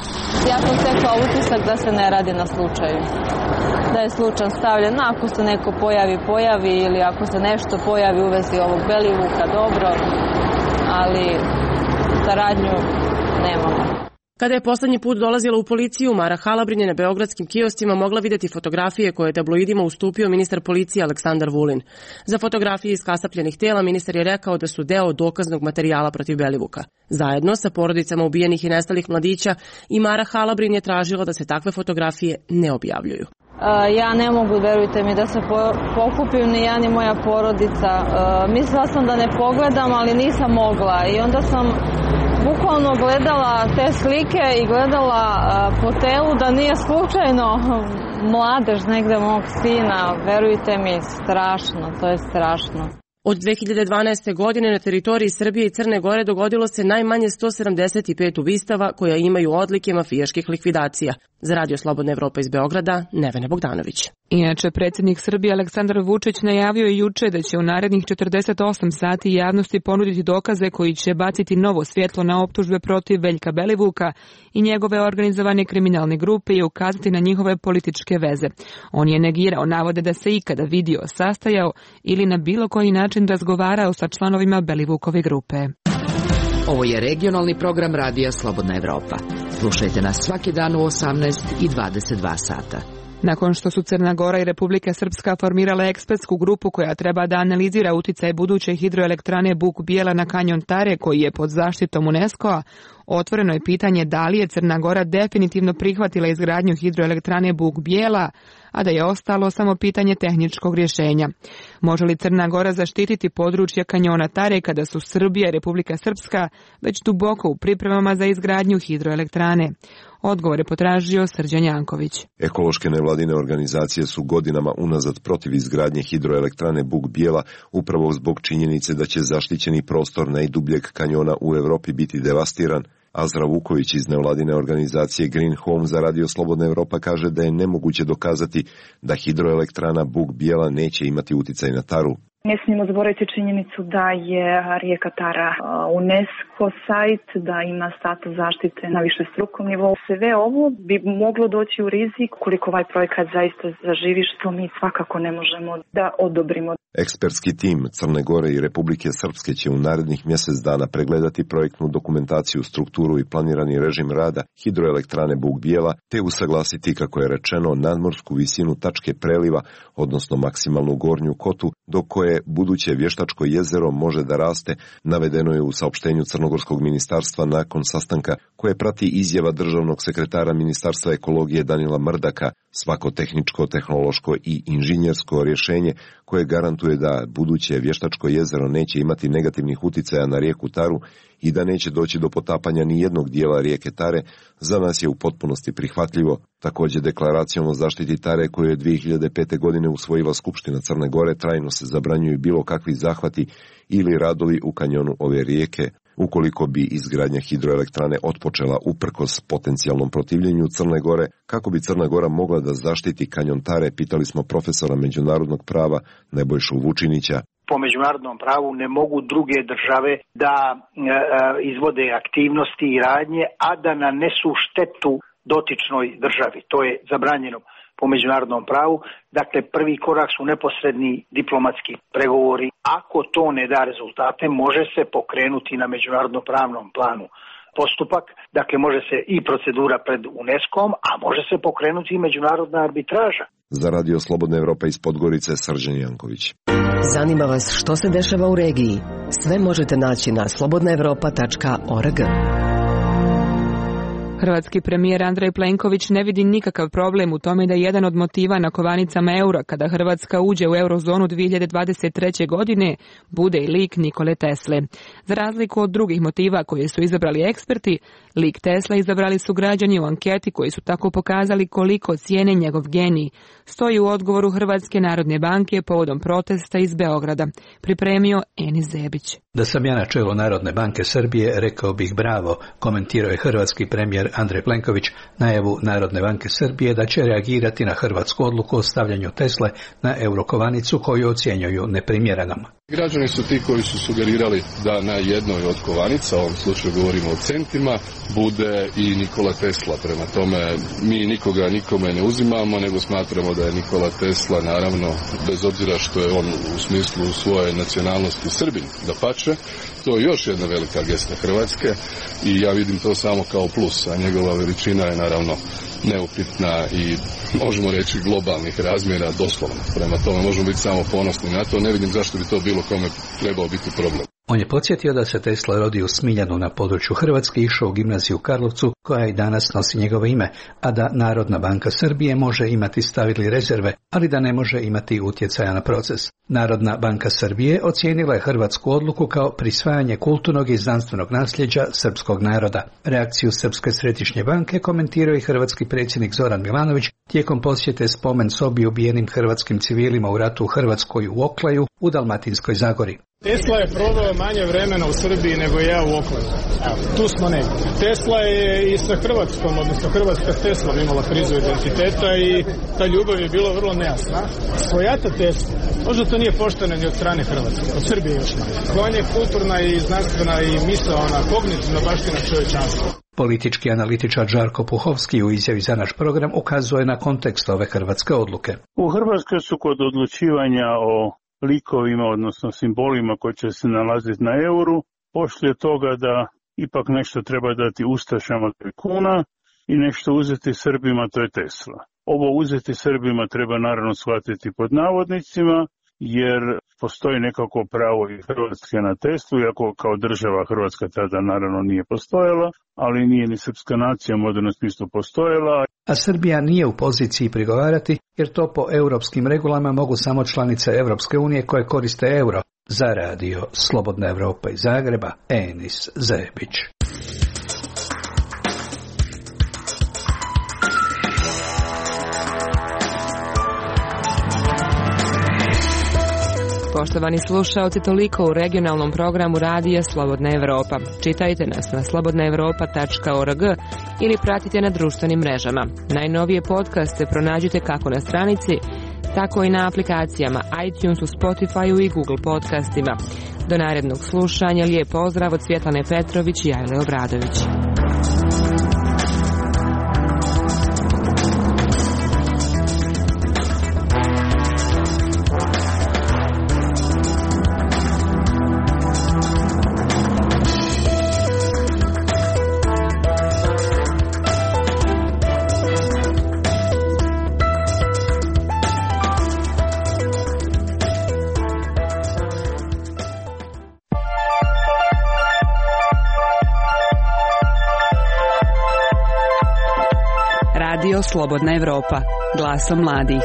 Speaker 5: Ja sam stekla utisak da se ne radi na slučaju. Da je slučaj stavljen, ako se neko pojavi, pojavi, ili ako se nešto pojavi u vezi ovog Belivuka, dobro, ali saradnju nemamo.
Speaker 23: Kada je poslednji put dolazila u policiju, Mara Halabrin je na beogradskim kioscima mogla videti fotografije koje je tabloidima ustupio ministar policije Aleksandar Vulin. Za fotografije iskasapljenih tela ministar je rekao da su deo dokaznog materijala protiv Belivuka. Zajedno sa porodicama ubijenih i nestalih mladića i Mara Halabrin je tražila da se takve fotografije ne objavljuju.
Speaker 5: Ja ne mogu, verujte mi, da se pokupim, ni ja ni moja porodica. Mislila sam da ne pogledam, ali nisam mogla. I onda sam bukvalno gledala te slike i gledala po telu da nije slučajno mladež negde mog sina. Verujte mi, strašno, to je strašno.
Speaker 23: Od dve hiljade dvanaeste. godine na teritoriji Srbije i Crne Gore dogodilo se najmanje sto sedamdeset pet ubistava koja imaju odlike mafijaških likvidacija. Za Radio Slobodna Evropa iz Beograda, Nevena Bogdanović.
Speaker 1: Inače, predsjednik Srbije Aleksandar Vučić najavio je juče da će u narednih četrdeset osam sati javnosti ponuditi dokaze koji će baciti novo svjetlo na optužbe protiv Veljka Belivuka i njegove organizovane kriminalne grupe i ukazati na njihove političke veze. On je negirao navode da se ikada vidio, sastajao ili na bilo koji način razgovarao sa članovima Belivukove grupe.
Speaker 6: Ovo je regionalni program Radija Slobodna Evropa. Slušajte nas svaki dan u osamnaest i dvadeset dva sata.
Speaker 1: Nakon što su Crna Gora i Republika Srpska formirale ekspertsku grupu koja treba da analizira uticaj buduće hidroelektrane Buk Bijela na kanjon Tare koji je pod zaštitom UNESCO-a, otvoreno je pitanje da li je Crna Gora definitivno prihvatila izgradnju hidroelektrane Buk Bijela, a da je ostalo samo pitanje tehničkog rješenja. Može li Crna Gora zaštititi područje kanjona Tare kada su Srbija i Republika Srpska već duboko u pripremama za izgradnju hidroelektrane? Odgovor je potražio Srđan Janković.
Speaker 7: Ekološke nevladine organizacije su godinama unazad protiv izgradnje hidroelektrane Buk Bijela upravo zbog činjenice da će zaštićeni prostor najdubljeg kanjona u Evropi biti devastiran Azra Vuković iz nevladine organizacije Green Home za Radio Slobodna Evropa kaže da je nemoguće dokazati da hidroelektrana Buk Bijela neće imati uticaj na Taru.
Speaker 8: Ne smijemo zaboraviti činjenicu da je rijeka Tara UNESCO sajt, da ima status zaštite na višestrukom nivou. Sve ovo bi moglo doći u rizik koliko ovaj projekat zaista zaživi, što mi svakako ne možemo da odobrimo.
Speaker 7: Ekspertski tim Crne Gore i Republike Srpske će u narednih mjesec dana pregledati projektnu dokumentaciju, strukturu i planirani režim rada hidroelektrane Buk Bijela, te usaglasiti, kako je rečeno, nadmorsku visinu tačke preliva, odnosno maksimalnu gornju kotu, do koje buduće vještačko jezero može da raste, navedeno je u saopštenju Crnogorskog ministarstva nakon sastanka koje prati izjava državnog sekretara Ministarstva ekologije Danila Mrdaka. Svako tehničko, tehnološko i inženjersko rješenje koje garantuje da buduće vještačko jezero neće imati negativnih uticaja na rijeku Taru i da neće doći do potapanja ni jednog dijela rijeke Tare, za nas je u potpunosti prihvatljivo. Također, deklaracijom o zaštiti Tare koju je dvije hiljade pete. godine usvojila Skupština Crne Gore trajno se zabranjuju bilo kakvi zahvati ili radovi u kanjonu ove rijeke. Ukoliko bi izgradnja hidroelektrane otpočela uprkos potencijalnom protivljenju Crne Gore, kako bi Crna Gora mogla da zaštiti kanjon Tare, pitali smo profesora međunarodnog prava Nebojšu Vučinića.
Speaker 9: Po međunarodnom pravu ne mogu druge države da e, izvode aktivnosti i radnje, a da nanesu štetu dotičnoj državi. To je zabranjeno po međunarodnom pravu. Dakle, prvi korak su neposredni diplomatski pregovori. Ako to ne da rezultate, može se pokrenuti na međunarodno pravnom planu postupak. Dakle, može se i procedura pred UNESCO-om, a može se pokrenuti i međunarodna arbitraža.
Speaker 7: Za Radio Slobodna Evropa iz Podgorice, Srđan Janković.
Speaker 10: Zanima vas što se dešava u regiji? Sve možete naći na slobodna evropa tačka org.
Speaker 1: Hrvatski premijer Andrej Plenković ne vidi nikakav problem u tome da jedan od motiva na kovanicama eura kada Hrvatska uđe u eurozonu dvije hiljade dvadeset treće. godine bude i lik Nikole Tesle. Za razliku od drugih motiva koje su izabrali eksperti, lik Tesla izabrali su građani u anketi koji su tako pokazali koliko cijene njegov genij, stoji u odgovoru Hrvatske narodne banke povodom protesta iz Beograda. Pripremio Enis Zebić.
Speaker 12: Da sam ja na čelu Narodne banke Srbije, rekao bih bravo, komentirao je hrvatski premijer Andrej Plenković najavu Narodne banke Srbije da će reagirati na hrvatsku odluku o stavljanju Tesle na eurokovanicu koju ocjenjuju neprimjerenom.
Speaker 13: Građani su ti koji su sugerirali da na jednoj od kovanica, u ovom slučaju govorimo o centima, bude i Nikola Tesla. Prema tome, mi nikoga nikome ne uzimamo, nego smatramo da je Nikola Tesla, naravno, bez obzira što je on u smislu svoje nacionalnosti Srbin, dapače, to je još jedna velika gesta Hrvatske i ja vidim to samo kao plus, a njegova veličina je naravno neupitna i možemo reći globalnih razmjera doslovno. Prema tome možemo biti samo ponosni na to, ne vidim zašto bi to bilo kome trebao biti problem.
Speaker 12: On je podsjetio da se Tesla rodi u Smiljanu na području Hrvatske, išao u gimnaziju u Karlovcu, koja i danas nosi njegovo ime, a da Narodna banka Srbije može imati stavili rezerve, ali da ne može imati utjecaja na proces. Narodna banka Srbije ocijenila je hrvatsku odluku kao prisvajanje kulturnog i znanstvenog nasljeđa srpskog naroda. Reakciju Srpske središnje banke komentirao i hrvatski predsjednik Zoran Milanović tijekom posjete spomen sobi ubijenim hrvatskim civilima u ratu u Hrvatskoj u Oklaju u Dalmatinskoj Zagori.
Speaker 26: Tesla je proveo manje vremena u Srbiji nego ja u Oklaju. Tu smo negdje. Tesla je i sa Hrvatskom, odnosno hrvatska Tesla imala krizu identiteta i ta ljubav je bila vrlo nejasna. Svojata Tesla, možda to nije pošteno ni od strane Hrvatske, od Srbije još manje. On je kulturna i znanstvena i misaona, kognitivna baština čovječanstva.
Speaker 12: Politički analitičar Žarko Puhovski u izjavi za naš program ukazuje na kontekst ove hrvatske odluke.
Speaker 14: U Hrvatskoj su kod odlučivanja o likovima, odnosno simbolima koji će se nalaziti na euru, pošli od toga da ipak nešto treba dati ustašama, to je kuna, i nešto uzeti Srbima, to je Tesla. Ovo uzeti Srbima treba naravno shvatiti pod navodnicima, jer postoji nekako pravo i Hrvatske na Teslu, iako kao država Hrvatska tada naravno nije postojala, ali nije ni srpska nacija u modernom smislu postojala.
Speaker 12: A Srbija nije u poziciji prigovarati, jer to po europskim regulama mogu samo članice Europske unije koje koriste euro. Za radio Slobodna Evropa iz Zagreba, Enis Zebić.
Speaker 1: Poštovani slušaoci, toliko u regionalnom programu Radija Slobodna Evropa. Čitajte nas na slobodna evropa tačka org ili pratite na društvenim mrežama. Najnovije podcaste pronađite kako na stranici, tako i na aplikacijama iTunesu, Spotifyu i Google podcastima. Do narednog slušanja, lijep pozdrav od Svjetlane Petrović i Ajle Obradović.
Speaker 6: Radio Slobodna Evropa, glasom mladih.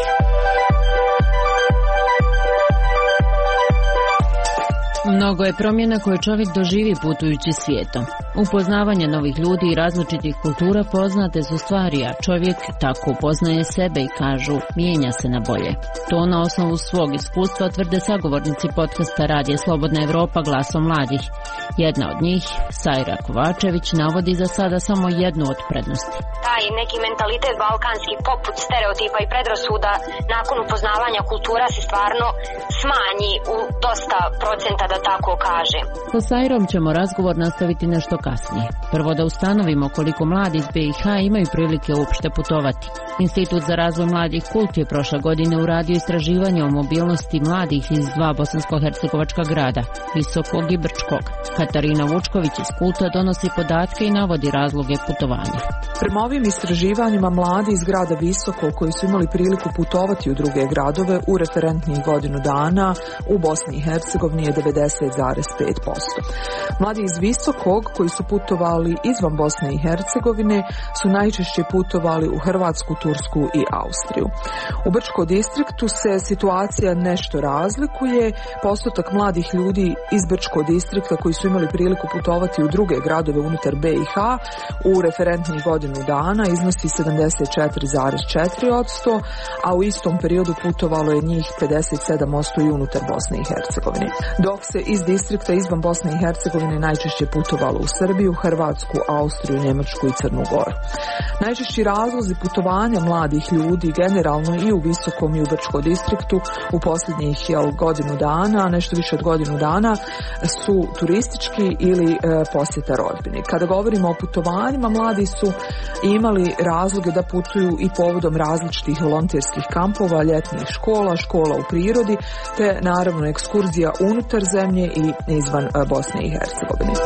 Speaker 15: Mnogo je promjena koje čovjek doživi putujući svijetom. Upoznavanje novih ljudi i različitih kultura poznate su stvari, a čovjek tako upoznaje sebe i kažu, mijenja se na bolje. To na osnovu svog iskustva tvrde sagovornici podcasta Radija Slobodna Evropa glasom mladih. Jedna od njih, Sajra Kovačević, navodi za sada samo jednu od prednosti.
Speaker 16: Taj neki mentalitet balkanski poput stereotipa i predrasuda nakon upoznavanja kultura se stvarno smanji u dosta procenta, da tako kažem.
Speaker 15: Sa Sajrom ćemo razgovor nastaviti nešto kasnije. Prvo da ustanovimo koliko mladi iz B i H imaju prilike uopšte putovati. Institut za razvoj mladih Kult je prošle godine uradio istraživanje o mobilnosti mladih iz dva bosansko-hercegovačka grada, Visokog i Brčkog. Katarina Vučković iz Kulta donosi podatke i navodi razloge putovanja.
Speaker 17: Prema ovim istraživanjima mladi iz grada Visoko koji su imali priliku putovati u druge gradove u referentnih godinu dana u Bosni i Hercegovini je devedeset zarez pet posto. Mladi iz Visokog koji su putovali izvan Bosne i Hercegovine su najčešće putovali u Hrvatsku, Tursku i Austriju. U Brčkom distriktu se situacija nešto razlikuje. Postotak mladih ljudi iz Brčkog distrikta koji su imali priliku putovati u druge gradove unutar B i H u referentnih godinu dana iznosi sedamdeset četiri zarez četiri posto, a u istom periodu putovalo je njih pedeset sedam posto i unutar Bosne i Hercegovine. Dok se iz distrikta izvan Bosne i Hercegovine najčešće putovalo u Srbiju, Hrvatsku, Austriju, Njemačku i Crnu Goru. Najčešći razlozi putovanja mladih ljudi generalno i u Visokom i u Brčkom distriktu u posljednjih jel, godinu dana, nešto više od godinu dana, su turistički ili e, posjeta rodbini. Kada govorimo o putovanjima, mladi su imali razloge da putuju i povodom različitih volonterskih kampova, ljetnih škola, škola u prirodi, te naravno ekskurzija unutar zemlje i izvan Bosne i Hercegovine.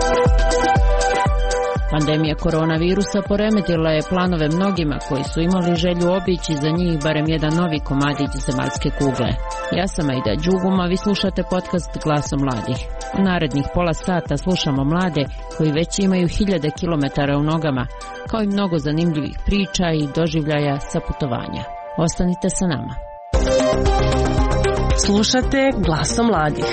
Speaker 15: Pandemija koronavirusa poremetila je planove mnogima koji su imali želju obići za njih barem jedan novi komadić zemaljske kugle. Ja sam Aida Đuguma, vi slušate podcast Glasom mladih. U narednih pola sata slušamo mlade koji već imaju hiljade kilometara u nogama, kao i mnogo zanimljivih priča i doživljaja sa putovanja. Ostanite sa nama.
Speaker 23: Slušate Glasom mladih.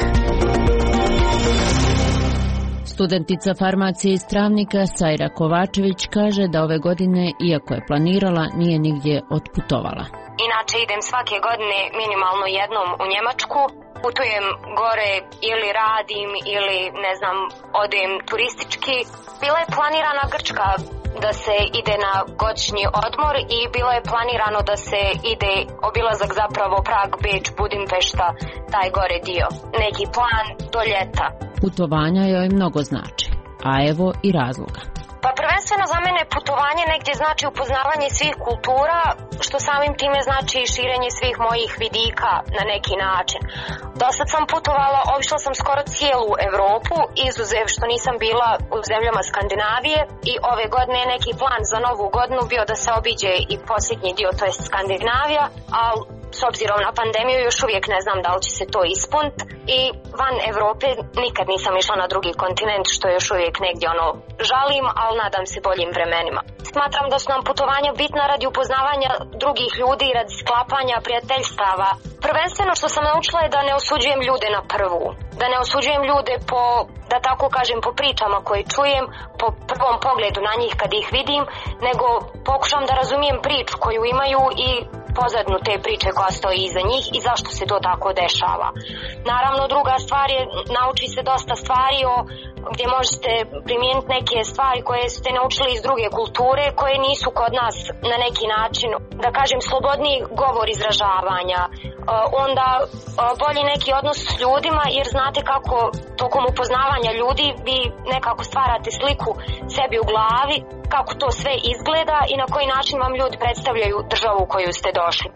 Speaker 15: Studentica farmacije iz Travnika Sajra Kovačević kaže da ove godine, iako je planirala, nije nigdje otputovala.
Speaker 16: Inače idem svake godine minimalno jednom u Njemačku. Putujem gore ili radim ili ne znam, odem turistički. Bila je planirana Grčka da se ide na godišnji odmor i bilo je planirano da se ide obilazak zapravo Prag, Beč, Budimpešta, taj gore dio. Neki plan do ljeta.
Speaker 15: Putovanja joj mnogo znači, a evo i razloga.
Speaker 16: Pa prvenstveno za mene putovanje negdje znači upoznavanje svih kultura, što samim time znači i širenje svih mojih vidika na neki način. Dosad sam putovala, obišla sam skoro cijelu Europu, izuzev što nisam bila u zemljama Skandinavije i ove godine je neki plan za novu godinu bio da se obiđe i posljednji dio, to je Skandinavija, ali s obzirom na pandemiju još uvijek ne znam da li će se to ispuniti i van Europe nikad nisam išla na drugi kontinent, što još uvijek negdje ono žalim, ali nadam se boljim vremenima. Smatram da su nam putovanja bitna radi upoznavanja drugih ljudi i radi sklapanja prijateljstava. Prvenstveno što sam naučila je da ne osuđujem ljude na prvu. Da ne osuđujem ljude po, da tako kažem, po pričama koje čujem, po prvom pogledu na njih kad ih vidim, nego pokušam da razumijem priču koju imaju i pozadnu te priče koja stoji iza njih i zašto se to tako dešava. Naravno, druga stvar je, nauči se dosta stvari o gdje možete primijeniti neke stvari koje ste naučili iz druge kulture, koje nisu kod nas na neki način, da kažem, slobodniji govor izražavanja. Onda bolji neki odnos s ljudima, jer znate kako tokom upoznavanja ljudi vi nekako stvarate sliku sebi u glavi, kako to sve izgleda i na koji način vam ljudi predstavljaju državu u koju ste došli.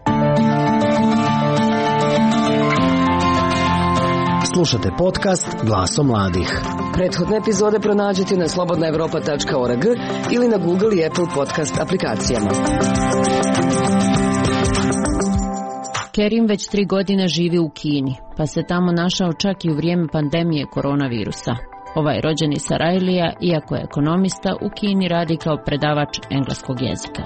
Speaker 10: Slušate podcast Glasom mladih. Prethodne epizode pronađite na slobodna evropa tačka org ili na Google i Apple podcast aplikacijama.
Speaker 15: Kerim već tri godine živi u Kini, pa se tamo našao čak i u vrijeme pandemije koronavirusa. Ovaj rođeni Sarajlija, iako je ekonomista, u Kini radi kao predavač engleskog jezika.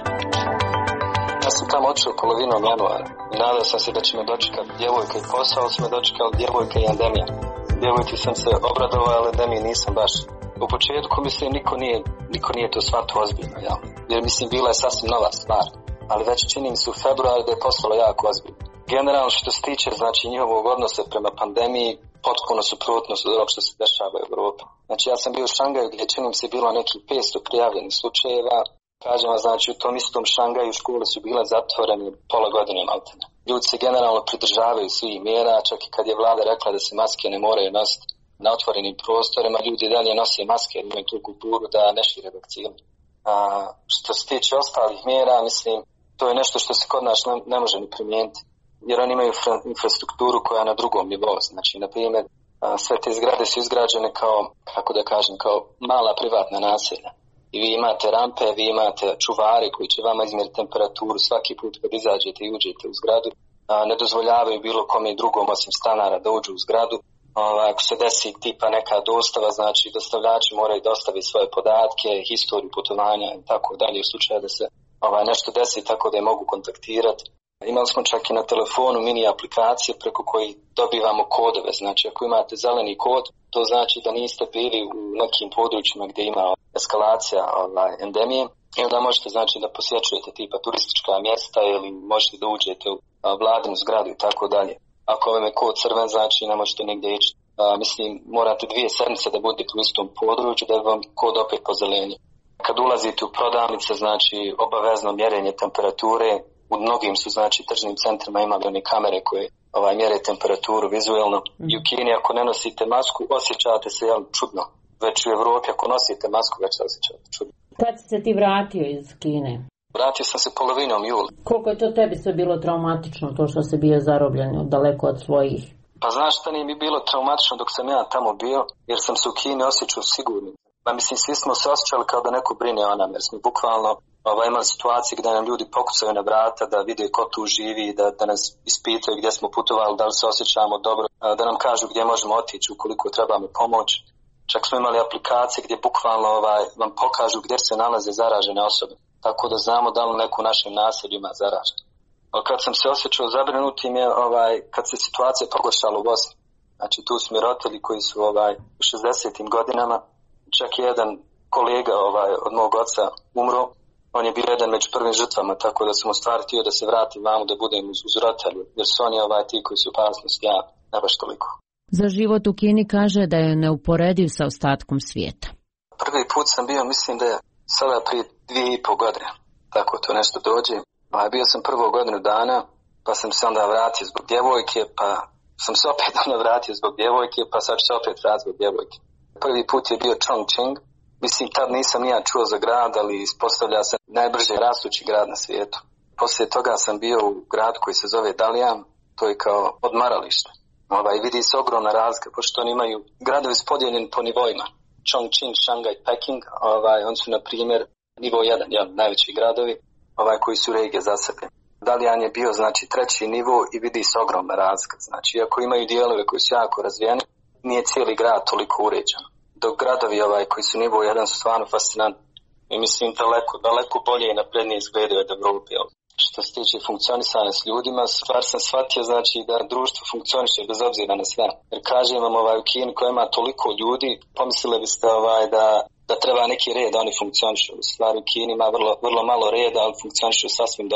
Speaker 2: Ja sam tamo otišao polovinom januara i nadao sam se da će me dočekati djevojka i posao, su me dočekali djevojka i endemija. Djevojki sam se obradovao, ali endemiji nisam baš. U početku mislim niko nije, niko nije to shvatio ozbiljno, jel? Jer mislim bila je sasvim nova stvar, ali već čini mi se u februaru da je postalo jako ozbiljno. Generalno što se tiče znači njihovog odnosa prema pandemiji, potpuno suprotno od onog što se dešava u Evropi. Znači ja sam bio u Šangaju gdje čini mi se bilo nekih petsto prijavljenih slučajeva. Kažem vam, znači u tom istom Šangaju škole su bile zatvorene pola godine maltene. Ljudi se generalno pridržavaju svih mjera, čak i kad je vlada rekla da se maske ne moraju nositi na otvorenim prostorima, ljudi dalje nose maske jer imaju tu kulturu da ne šire vakcine. A što se tiče ostalih mjera, mislim, to je nešto što se kod nas ne, ne može ni primijeniti. Jer oni imaju infrastrukturu koja je na drugom nivou. Znači, na primjer, sve te zgrade su izgrađene kao, kako da kažem, kao mala privatna naselja. I vi imate rampe, vi imate čuvare koji će vama izmjeriti temperaturu svaki put kad izađete i uđete u zgradu. Ne dozvoljavaju bilo kome drugom osim stanara da uđu u zgradu. Ako se desi tipa neka dostava, znači dostavljači moraju dostaviti svoje podatke, historiju putovanja i tako dalje u slučaju da se ovaj, nešto desi tako da je mogu kontaktirati. Imali smo čak i na telefonu mini aplikacije preko koji dobivamo kodove. Znači ako imate zeleni kod, to znači da niste bili u nekim područjima gdje ima eskalacija ovaj, endemije. I onda možete znači da posjećujete tipa turistička mjesta ili možete da uđete u vladinu zgradu i tako dalje. Ako vam je kod crven, znači ne možete nigdje ići. A, mislim, morate dvije sedmice da budete u istom području da vam kod opet pozelenje. Kad ulazite u prodavnice, znači obavezno mjerenje temperature. U mnogim su znači tržnim centrima imali one kamere koje ovaj, mjere temperaturu vizualno. Mm. I u Kini ako ne nosite masku, osjećate se jel, čudno. Već u Evropi ako nosite masku, već se osjećate čudno.
Speaker 15: Kad si se ti vratio iz Kine?
Speaker 2: Vratio sam se polovinom jula.
Speaker 15: Koliko je to tebi sve bilo traumatično, to što si bio zarobljen daleko od svojih?
Speaker 2: Pa znaš šta nije mi bilo traumatično dok sam ja tamo bio, jer sam se u Kini osjećao sigurno. Pa mislim, svi smo se osjećali kao da neko brine o nam, jer smo bukvalno ovaj, imali situacije gdje nam ljudi pokucaju na vrata da vide ko tu živi, da, da nas ispitaju gdje smo putovali, da li se osjećamo dobro, da nam kažu gdje možemo otići ukoliko trebamo pomoć. Čak smo imali aplikacije gdje bukvalno ovaj, vam pokažu gdje se nalaze zaražene osobe, tako da znamo da li neko u našim naseljima zaražen. Ali kad sam se osjećao zabrinutim je ovaj, kad se situacija pogoršala u Bosni. Znači tu su mi roditelji koji su ovaj, u šezdesetim godinama, čak i jedan kolega ovaj, od mog oca umro. On je bio jedan među prvim žrtvama, tako da sam u stvari htio da se vratim vamo da budem uz, uz roditelju, jer su oni ovaj, ti koji su opasnost, ja ne baš toliko.
Speaker 15: Za život u Kini kaže da je neuporediv sa ostatkom svijeta.
Speaker 2: Prvi put sam bio, mislim da je sada prije dvije i pol godine, tako to nešto dođe. A bio sam prvo godinu dana, pa sam se onda vratio zbog djevojke, pa sam se opet onda vratio zbog djevojke, pa sad ću se opet vratiti zbog djevojke. Prvi put je bio Chongqing. Mislim, tad nisam nija čuo za grad, ali ispostavlja se najbrže rastući grad na svijetu. Poslije toga sam bio u gradu koji se zove Dalian, to je kao odmaralište. Ovaj, vidi se ogromna razlika, pošto oni imaju gradovi podijeljeni po nivoima. Chongqing, Shanghai, Peking, ovaj, oni su na primjer nivo jedan, ja, najveći gradovi, ovaj, koji su regije za sebe. Dalian je bio znači treći nivo i vidi se ogromna razlika. Znači, iako imaju dijelove koji su jako razvijeni, nije cijeli grad toliko uređen. Dok gradovi ovaj, koji su nivo jedan su stvarno fascinantni. I mislim daleko, daleko bolje i naprednije izgledaju od Evrope. Što se tiče funkcionisanja s ljudima, stvar sam shvatio znači da društvo funkcioniše bez obzira na sve. Jer kažem vam ovaj, u Kini koja ima toliko ljudi, pomislili biste ovaj, da, da treba neki red da oni funkcionišu. U stvari u Kini ima vrlo, vrlo malo reda, ali funkcionišu sasvim dobro.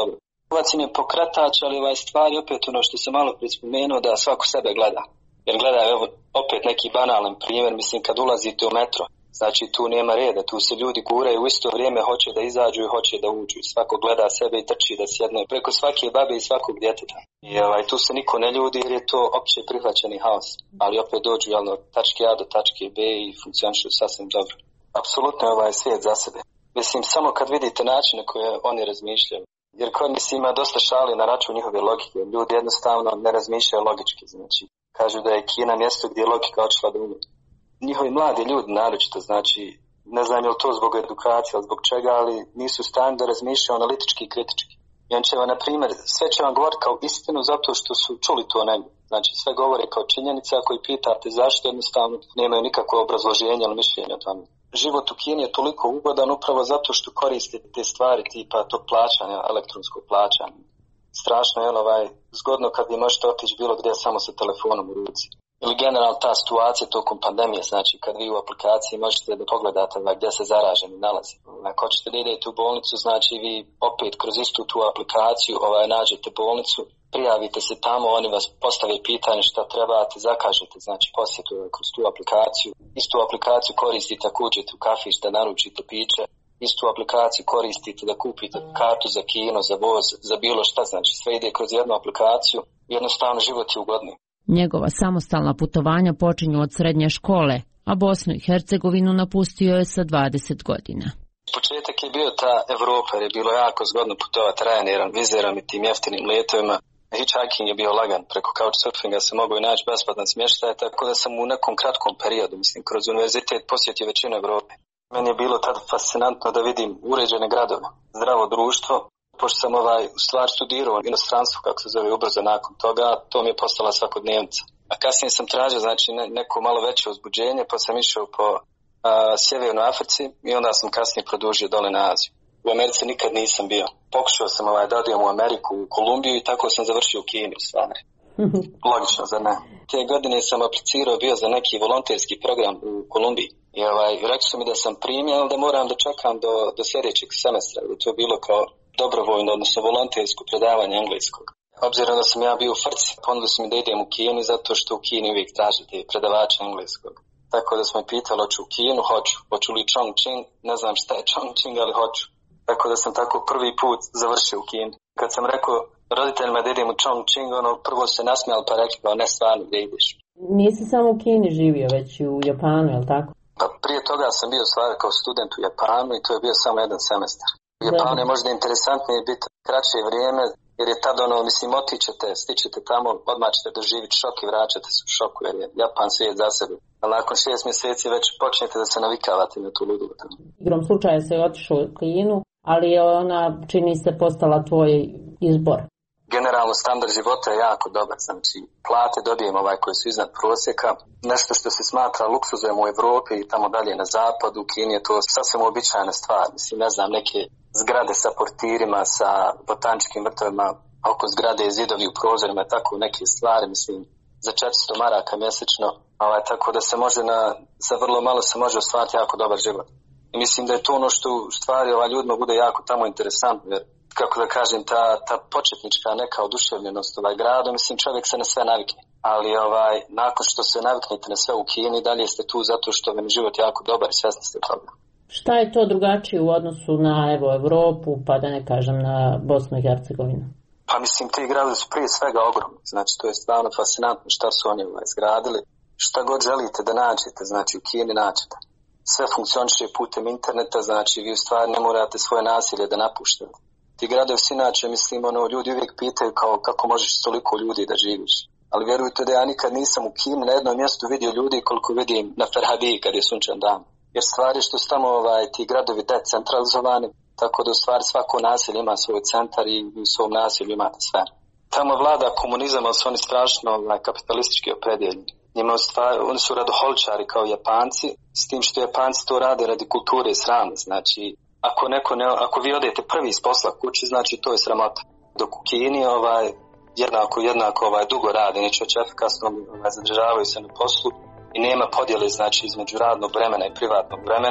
Speaker 2: Novac im je pokretač, ali ovaj stvari opet ono što sam malo prije spomenuo da svako sebe gleda. Jer gleda, evo, opet neki banalan primjer, mislim kad ulazite u metro, znači tu nema reda, tu se ljudi guraju u isto vrijeme, hoće da izađu i hoće da uđu. Svako gleda sebe i trči da sjedne preko svake babe i svakog djeteta. I ovaj, tu se niko ne ljudi jer je to opće prihvaćeni haos. Ali opet dođu jelno, od tačke A do tačke B i funkcionišu sasvim dobro. Apsolutno je ovaj svijet za sebe. Mislim, samo kad vidite načine koje oni razmišljaju. Jer kod mislim ima dosta šali na račun njihove logike. Ljudi jednostavno ne razmišljaju logički. Znači, kažu da je Kina mjesto gdje je logika odšla do umre. Njihovi mladi ljudi naročito, znači, ne znam je li to zbog edukacije ili zbog čega, ali nisu u stanju da razmišljaju analitički i kritički. I on će vam, na primjer, sve će vam govoriti kao istinu zato što su čuli to negdje. Znači, sve govore kao činjenica, ako ih pitate zašto, jednostavno nemaju nikakvo obrazloženje ili mišljenje o tome. Život u Kini je toliko ugodan upravo zato što koriste te stvari tipa tog plaćanja, elektronskog plaćanja. Strašno je ovaj, zgodno kad vi možete otići bilo gdje samo sa telefonom u ruci. Ili generalno ta situacija tokom pandemije, znači kad vi u aplikaciji možete da pogledate ovaj, gdje se zaraženi nalazi. Ako hoćete da idete u bolnicu, znači vi opet kroz istu tu aplikaciju ovaj, nađete bolnicu, prijavite se tamo, oni vas postave pitanje šta trebate, zakažete, znači posjetu kroz tu aplikaciju. Istu aplikaciju koristite ako uđete u kafić da naručite piće, istu aplikaciju koristite da kupite kartu za kino, za voz, za bilo šta, znači sve ide kroz jednu aplikaciju, jednostavno život je ugodniji.
Speaker 15: Njegova samostalna putovanja počinju od srednje škole, a Bosnu i Hercegovinu napustio je sa dvadeset godina.
Speaker 2: Početak je bio ta Evropa, jer je bilo jako zgodno putovati Ryanairom, Vizerom i tim jeftinim letovima. Hitchhiking je bio lagan, preko couchsurfinga se mogu i naći besplatan smještaj, tako da sam u nekom kratkom periodu, mislim, kroz univerzitet posjetio većinu Evrope. Meni je bilo tada fascinantno da vidim uređene gradove, zdravo društvo. Pošto sam ovaj, u stvar studirao u inostranstvu, kako se zove, ubrzo nakon toga, to mi je postala svakodnevnica. A kasnije sam tražio znači, ne, neko malo veće uzbuđenje, pa sam išao po a, Sjevernoj Africi i onda sam kasnije produžio dole na Aziju. U Americi nikad nisam bio. Pokušao sam ovaj, da odijem u Ameriku, u Kolumbiju i tako sam završio u Kini u stvari. Logično, zar ne? Te godine sam aplicirao bio za neki volonterski program u Kolumbiji. I ovaj, rekli su mi da sam primjen, da moram da čekam do, do sljedećeg semestra. I to je bilo kao dobrovoljno, odnosno volontersko predavanje engleskog. Obzirom da sam ja bio u Frci, ponudili su mi da idem u Kinu zato što u Kini uvijek tražite predavača engleskog. Tako da smo me pitali, hoću u Kinu, hoću. Hoću li Chongqing, ne znam šta je Chongqing, ali hoću. Tako da sam tako prvi put završio u Kini. Kad sam rekao roditeljima da idem u Chongqing, ono prvo se nasmijali pa rekli, pa ne stvarno gdje ideš.
Speaker 15: Nisi samo u Kini živio, već i u Japanu, je li tako?
Speaker 2: Pa prije toga sam bio stvar kao student u Japanu i to je bio samo jedan semestar. U Japanu je možda interesantnije biti kraće vrijeme, jer je tad ono, mislim, otićete, stićete tamo, odmah ćete doživjeti šok i vraćate se u šoku, jer je Japan svijet za sebe. A nakon šest mjeseci već počnete da se navikavate na tu ludu.
Speaker 15: Igrom slučaja se je otišao u Kinu, ali je ona, čini se, postala tvoj izbor.
Speaker 2: Generalno standard života je jako dobar, znači plate dobijemo ovaj koji su iznad prosjeka, nešto što se smatra luksuzom u Evropi i tamo dalje na zapadu, u Kini je to sasvim uobičajena stvar, mislim ne znam neke zgrade sa portirima, sa botaničkim vrtovima, oko zgrade i zidovi u prozorima, tako neke stvari, mislim za četiristo maraka mjesečno, ovaj, tako da se može na, za vrlo malo se može ostvariti jako dobar život. I mislim da je to ono što u stvari ovaj ljudima bude jako tamo interesantno, jer kako da kažem, ta, ta početnička neka oduševljenost ovaj grada, mislim čovjek se na sve navikne. Ali ovaj, nakon što se naviknete na sve u Kini, dalje ste tu zato što vam je život jako dobar i svjesni ste toga.
Speaker 15: Šta je to drugačije u odnosu na evo Evropu, pa da ne kažem na Bosnu i Hercegovinu?
Speaker 2: Pa mislim, ti gradovi su prije svega ogromni. Znači, to je stvarno fascinantno šta su oni ovaj, izgradili. Šta god želite da nađete, znači u Kini nađete. Sve funkcioniše putem interneta, znači vi u stvari ne morate svoje nasilje da napuštate. Ti gradovi su inače, mislim, ono, ljudi uvijek pitaju kao kako možeš toliko ljudi da živiš. Ali vjerujte da ja nikad nisam u Kini na jednom mjestu vidio ljudi koliko vidim na Ferhadiji kad je sunčan dan. Jer stvari što su tamo ovaj, ti gradovi decentralizovani, tako da u stvari svako naselje ima svoj centar i u svom naselju imate sve. Tamo vlada komunizam, ali su oni strašno ovaj, kapitalistički opredjeljeni. Njima u stvari, oni su radoholčari kao Japanci, s tim što Japanci to rade radi kulture i srame. Znači, ako, neko ne, ako vi odete prvi iz posla kući, znači to je sramota. Dok u Kini ovaj, jednako, jednako ovaj, dugo rade, neće već efikasno ovaj, zadržavaju se na poslu i nema podjele znači, između radnog vremena i privatnog vremena,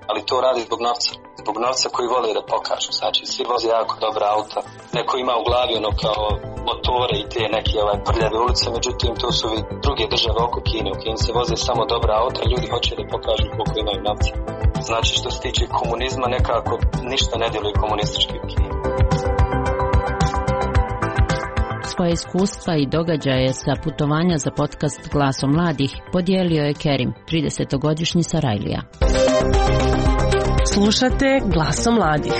Speaker 2: ali to radi zbog novca. Zbog novca koji vole da pokažu. Znači, svi voze jako dobra auta. Neko ima u glavi ono kao motore i te neke ovaj, prljave ulice, međutim, to su druge države oko Kine. U Kini se voze samo dobra auta, ljudi hoće da pokažu koliko imaju novca. Znači, što se tiče komunizma, nekako ništa ne djeluje komunistički u Kini.
Speaker 15: Svoje iskustva i događaje sa putovanja za podcast Glasom mladih podijelio je Kerim, tridesetogodišnji Sarajlija.
Speaker 23: Slušate Glasom mladih.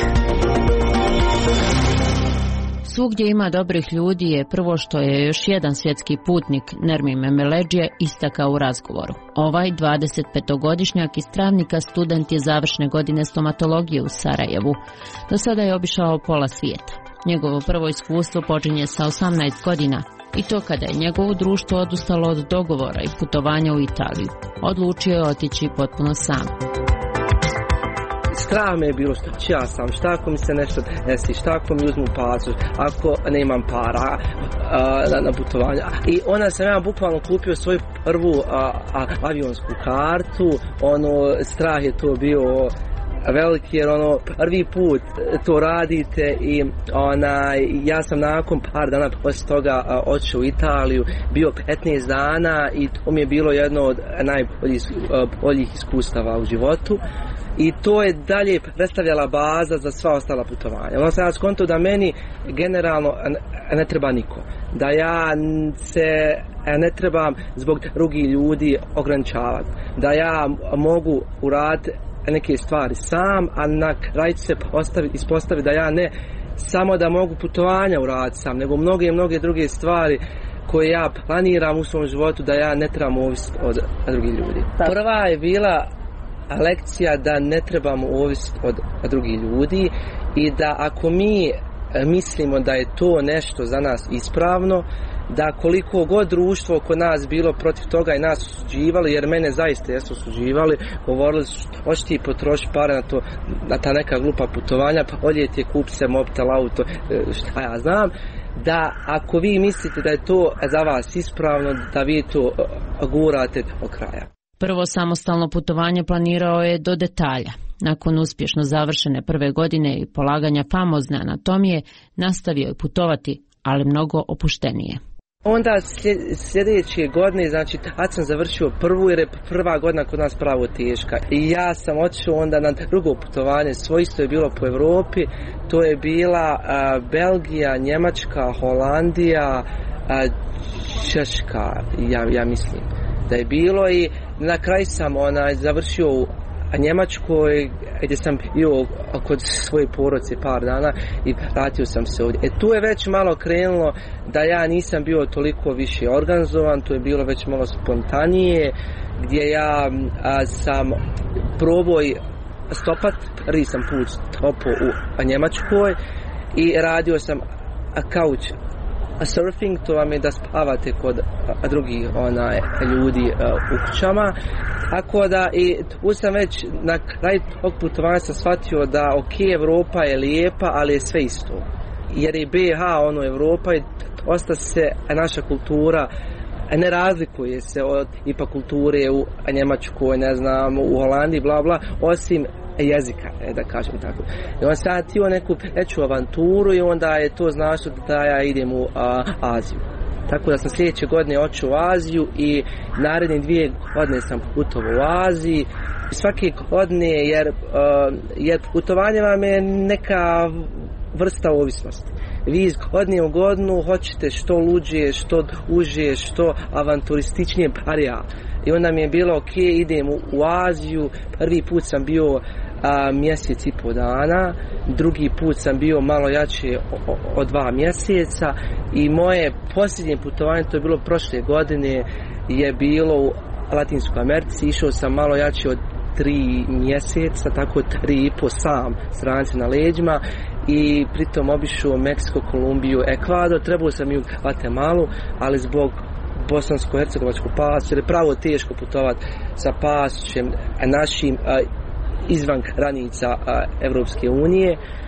Speaker 15: Svugdje ima dobrih ljudi je prvo što je još jedan svjetski putnik, Nermin Memeleđije, istakao u razgovoru. Ovaj dvadesetpetogodišnjak iz Travnika student je završne godine stomatologije u Sarajevu. Do sada je obišao pola svijeta. Njegovo prvo iskustvo počinje sa osamnaest godina i to kada je njegovo društvo odustalo od dogovora i putovanja u Italiju. Odlučio je otići potpuno sam.
Speaker 11: Strah me je bilo što će ja sam, šta ako mi se nešto desi, šta ako mi uzmu pasoš, ako nemam para a, na, na putovanja. I onda sam ja bukvalno kupio svoju prvu a, a, avionsku kartu, ono, strah je to bio veliki jer ono prvi put to radite i onaj, ja sam nakon par dana poslije toga otišao u Italiju, bio petnaest dana i to mi je bilo jedno od najboljih boljih iskustava u životu i to je dalje predstavljala baza za sva ostala putovanja. Ono sam ja skontao da meni generalno ne treba niko, da ja se ne trebam zbog drugih ljudi ograničavati, da ja mogu uraditi neke stvari sam, a na kraju se ispostavi da ja ne samo da mogu putovanja uraditi sam, nego mnoge, mnoge druge stvari koje ja planiram u svom životu da ja ne trebam ovisiti od drugih ljudi. Prva je bila lekcija da ne trebamo ovisiti od drugih ljudi i da ako mi mislimo da je to nešto za nas ispravno, da koliko god društvo kod nas bilo protiv toga i nas osuđivali, jer mene zaista jesu osuđivali, govorili su hoći ti potrošiti pare na, to, na ta neka glupa putovanja, pa odjeti je kupi se mobitel, auto, šta ja znam, da ako vi mislite da je to za vas ispravno, da vi to gurate do kraja.
Speaker 15: Prvo samostalno putovanje planirao je do detalja. Nakon uspješno završene prve godine i polaganja famozne anatomije, nastavio je putovati, ali mnogo opuštenije.
Speaker 11: Onda sljedeće godine, znači tad sam završio prvu jer je prva godina kod nas pravo teška. I ja sam otišao onda na drugo putovanje, svojstvo je bilo po Europi, to je bila a, Belgija, Njemačka, Holandija, a, Češka, ja, ja mislim da je bilo i na kraju sam ona, završio u Njemačkoj gdje sam bio kod svoje porodice par dana i vratio sam se ovdje. E tu je već malo krenulo da ja nisam bio toliko više organizovan, tu je bilo već malo spontanije gdje ja a, sam probao stopat, prvi sam put stopao u Njemačkoj i radio sam couch surfing, to vam je da spavate kod drugih onaj, ljudi u kućama. Tako da i tu sam već na kraju tog putovanja sam shvatio da ok, Evropa je lijepa, ali je sve isto. Jer je B H ono Evropa i dosta se naša kultura ne razlikuje se od ipak kulture u Njemačkoj, ne znam, u Holandiji, bla bla, osim jezika, da kažem tako. I on sam htio neku veću avanturu i onda je to značilo da ja idem u a, Aziju. Tako da sam sljedeće godine otišao u Aziju i naredne dvije godine sam putovao u Aziji. Svake godine, jer, uh, jer putovanje vam je neka vrsta ovisnosti. Vi iz godine u godinu hoćete što luđe, što uže, što avanturističnije, bar ja. I onda mi je bilo ok, idem u, u Aziju, prvi put sam bio a, mjesec i pol dana, drugi put sam bio malo jače od dva mjeseca i moje posljednje putovanje, to je bilo prošle godine, je bilo u Latinskoj Americi, išao sam malo jače od tri mjeseca, tako tri i po sam stranice na leđima i pritom obišao Meksiko, Kolumbiju, Ekvador, trebao sam i u Guatemalu, ali zbog bosansko-hercegovačkog pasu, jer je pravo teško putovati sa pasućem našim a, izvan granica a, Evropske unije.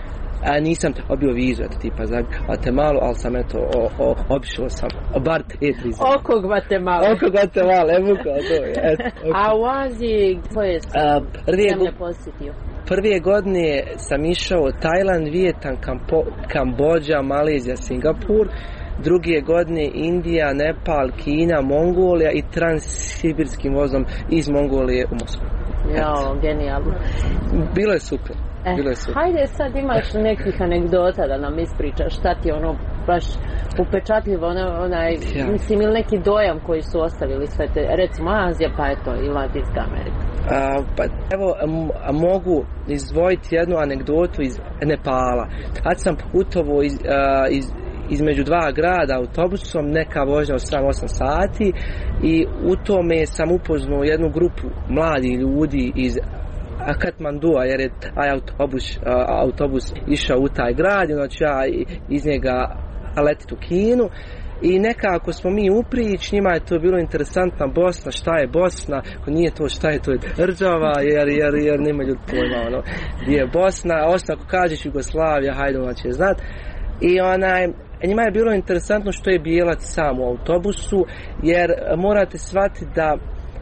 Speaker 11: a nisam obio vizu, eto tipa za Guatemalu, ali sam eto o, o, obišao sam bar te tri zemlje.
Speaker 23: Oko Guatemala.
Speaker 11: Oko Guatemala, evo kao to je. Et, okay.
Speaker 23: A u Aziji koje su zemlje posjetio?
Speaker 11: Prve godine sam išao Tajland, Vijetnam, Kampo, Kambođa, Malezija, Singapur. Druge godine Indija, Nepal, Kina, Mongolija i transsibirskim vozom iz Mongolije u Moskvu.
Speaker 23: Jao, genijalno.
Speaker 11: Bilo je super.
Speaker 23: Eh,
Speaker 11: Bilo je super.
Speaker 23: Hajde sad imaš nekih anegdota da nam ispričaš šta ti ono baš upečatljivo, ona, onaj, ja. mislim, ili neki dojam koji su ostavili sve te, recimo Azija, pa eto i Latinska Amerika.
Speaker 11: A, pa evo, m- mogu izdvojiti jednu anegdotu iz Nepala. Kad sam putovao iz, a, iz između dva grada autobusom, neka vožnja od sedam osam sati i u tome sam upoznao jednu grupu mladih ljudi iz Katmandua, jer je taj autobus, autobus išao u taj grad, znači ja iz njega letit u Kinu i nekako smo mi u prič, njima je to bilo interesantna Bosna, šta je Bosna, ako nije to šta je, to je država, jer, jer, jer nema ljudi pojma, ono, gdje je Bosna, osnovno ako kažeš Jugoslavija, hajde ona će znat. I onaj, njima je bilo interesantno što je bijelac sam u autobusu, jer morate shvatiti da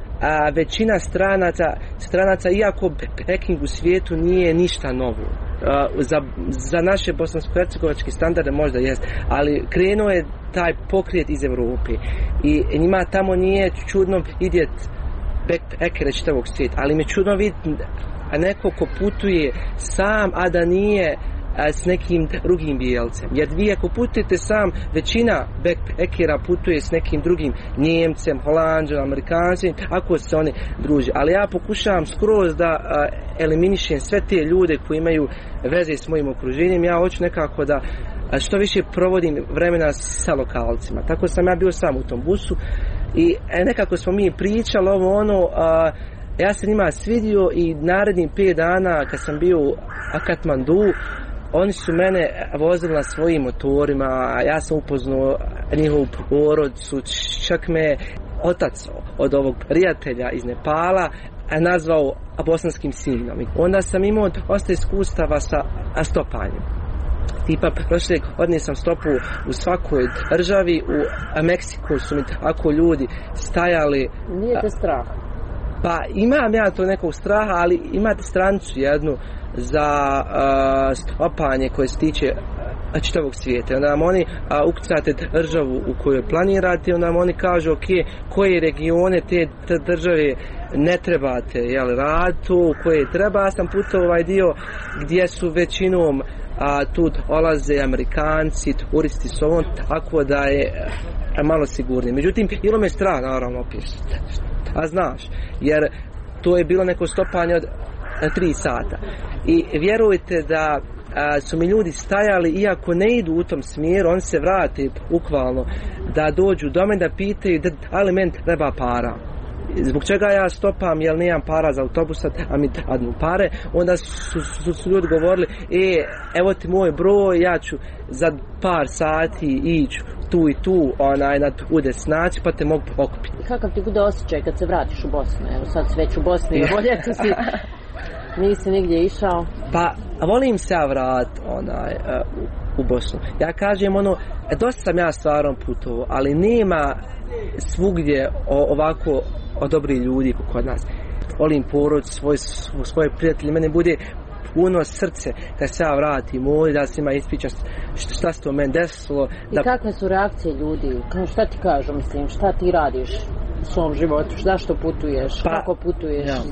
Speaker 11: a, većina stranaca, stranaca, iako Peking u svijetu nije ništa novo, a, za, za naše bosansko-hercegovačke standarde možda jest, ali krenuo je taj pokret iz Europe i njima tamo nije čudno vidjeti backpackere čitavog svijeta, ali mi je čudno vidjeti neko ko putuje sam, a da nije s nekim drugim bijelcem. Jer vi ako putujete sam, većina backpackera putuje s nekim drugim Njemcem, Holanđom, Amerikancem, ako se oni druže. Ali ja pokušavam skroz da a, eliminišem sve te ljude koji imaju veze s mojim okruženjem. Ja hoću nekako da a, što više provodim vremena sa lokalcima. Tako sam ja bio sam u tom busu i e, nekako smo mi pričali ovo ono, a, ja sam njima svidio i narednih pet dana kad sam bio u Katmandu, oni su mene vozili na svojim motorima, ja sam upoznao njihovu porodicu, čak me otac od ovog prijatelja iz Nepala nazvao bosanskim sinom. Onda sam imao dosta iskustava sa stopanjem. Tipa, prošle godine sam stopao u svakoj državi, u Meksiku su mi tako ljudi stajali.
Speaker 23: Nije te strah?
Speaker 11: Pa imam ja to nekog straha, ali imate stranicu jednu za uh, stopanje koje se tiče uh, čitavog svijeta. Onda vam oni uh, ukucate državu u kojoj planirate, onda vam oni kažu ok, koje regione te, te države ne trebate, jel, raditi, koje treba. Ja sam putovao ovaj dio gdje su većinom a tu dolaze Amerikanci, turisti s ovom, tako da je a, malo sigurnije. Međutim, bilo me strah, naravno, opisati. A znaš, jer to je bilo neko stopanje od tri sata. I vjerujte da a, su mi ljudi stajali, iako ne idu u tom smjeru, oni se vrate bukvalno da dođu do mene da pitaju da li meni treba para. Zbog čega ja stopam, jer nemam para za autobusa, a mi dadnu pare. Onda su, su, su ljudi govorili, e, evo ti moj broj, ja ću za par sati ići tu i tu, onaj, na tu destinaciju, pa te mogu pokupiti.
Speaker 23: Kakav ti bude osjećaj kad se vratiš u Bosnu? Evo sad si već u Bosni, bolje tu si, nisi nigdje išao.
Speaker 11: Pa, volim se ja vrat, onaj, u, u Bosnu. Ja kažem, ono, dosta sam ja stvarno putovao, ali nema svugdje o, ovako od dobrih ljudi kod nas. Volim porod, svoj, svoje prijatelje, mene bude puno srce kad se ja vratim ovdje, da se ima ispričati šta, šta se to meni desilo. Da...
Speaker 23: I kakve su reakcije ljudi? Šta ti kažu, mislim, šta ti radiš u svom životu, zašto putuješ, pa, kako putuješ? Ja.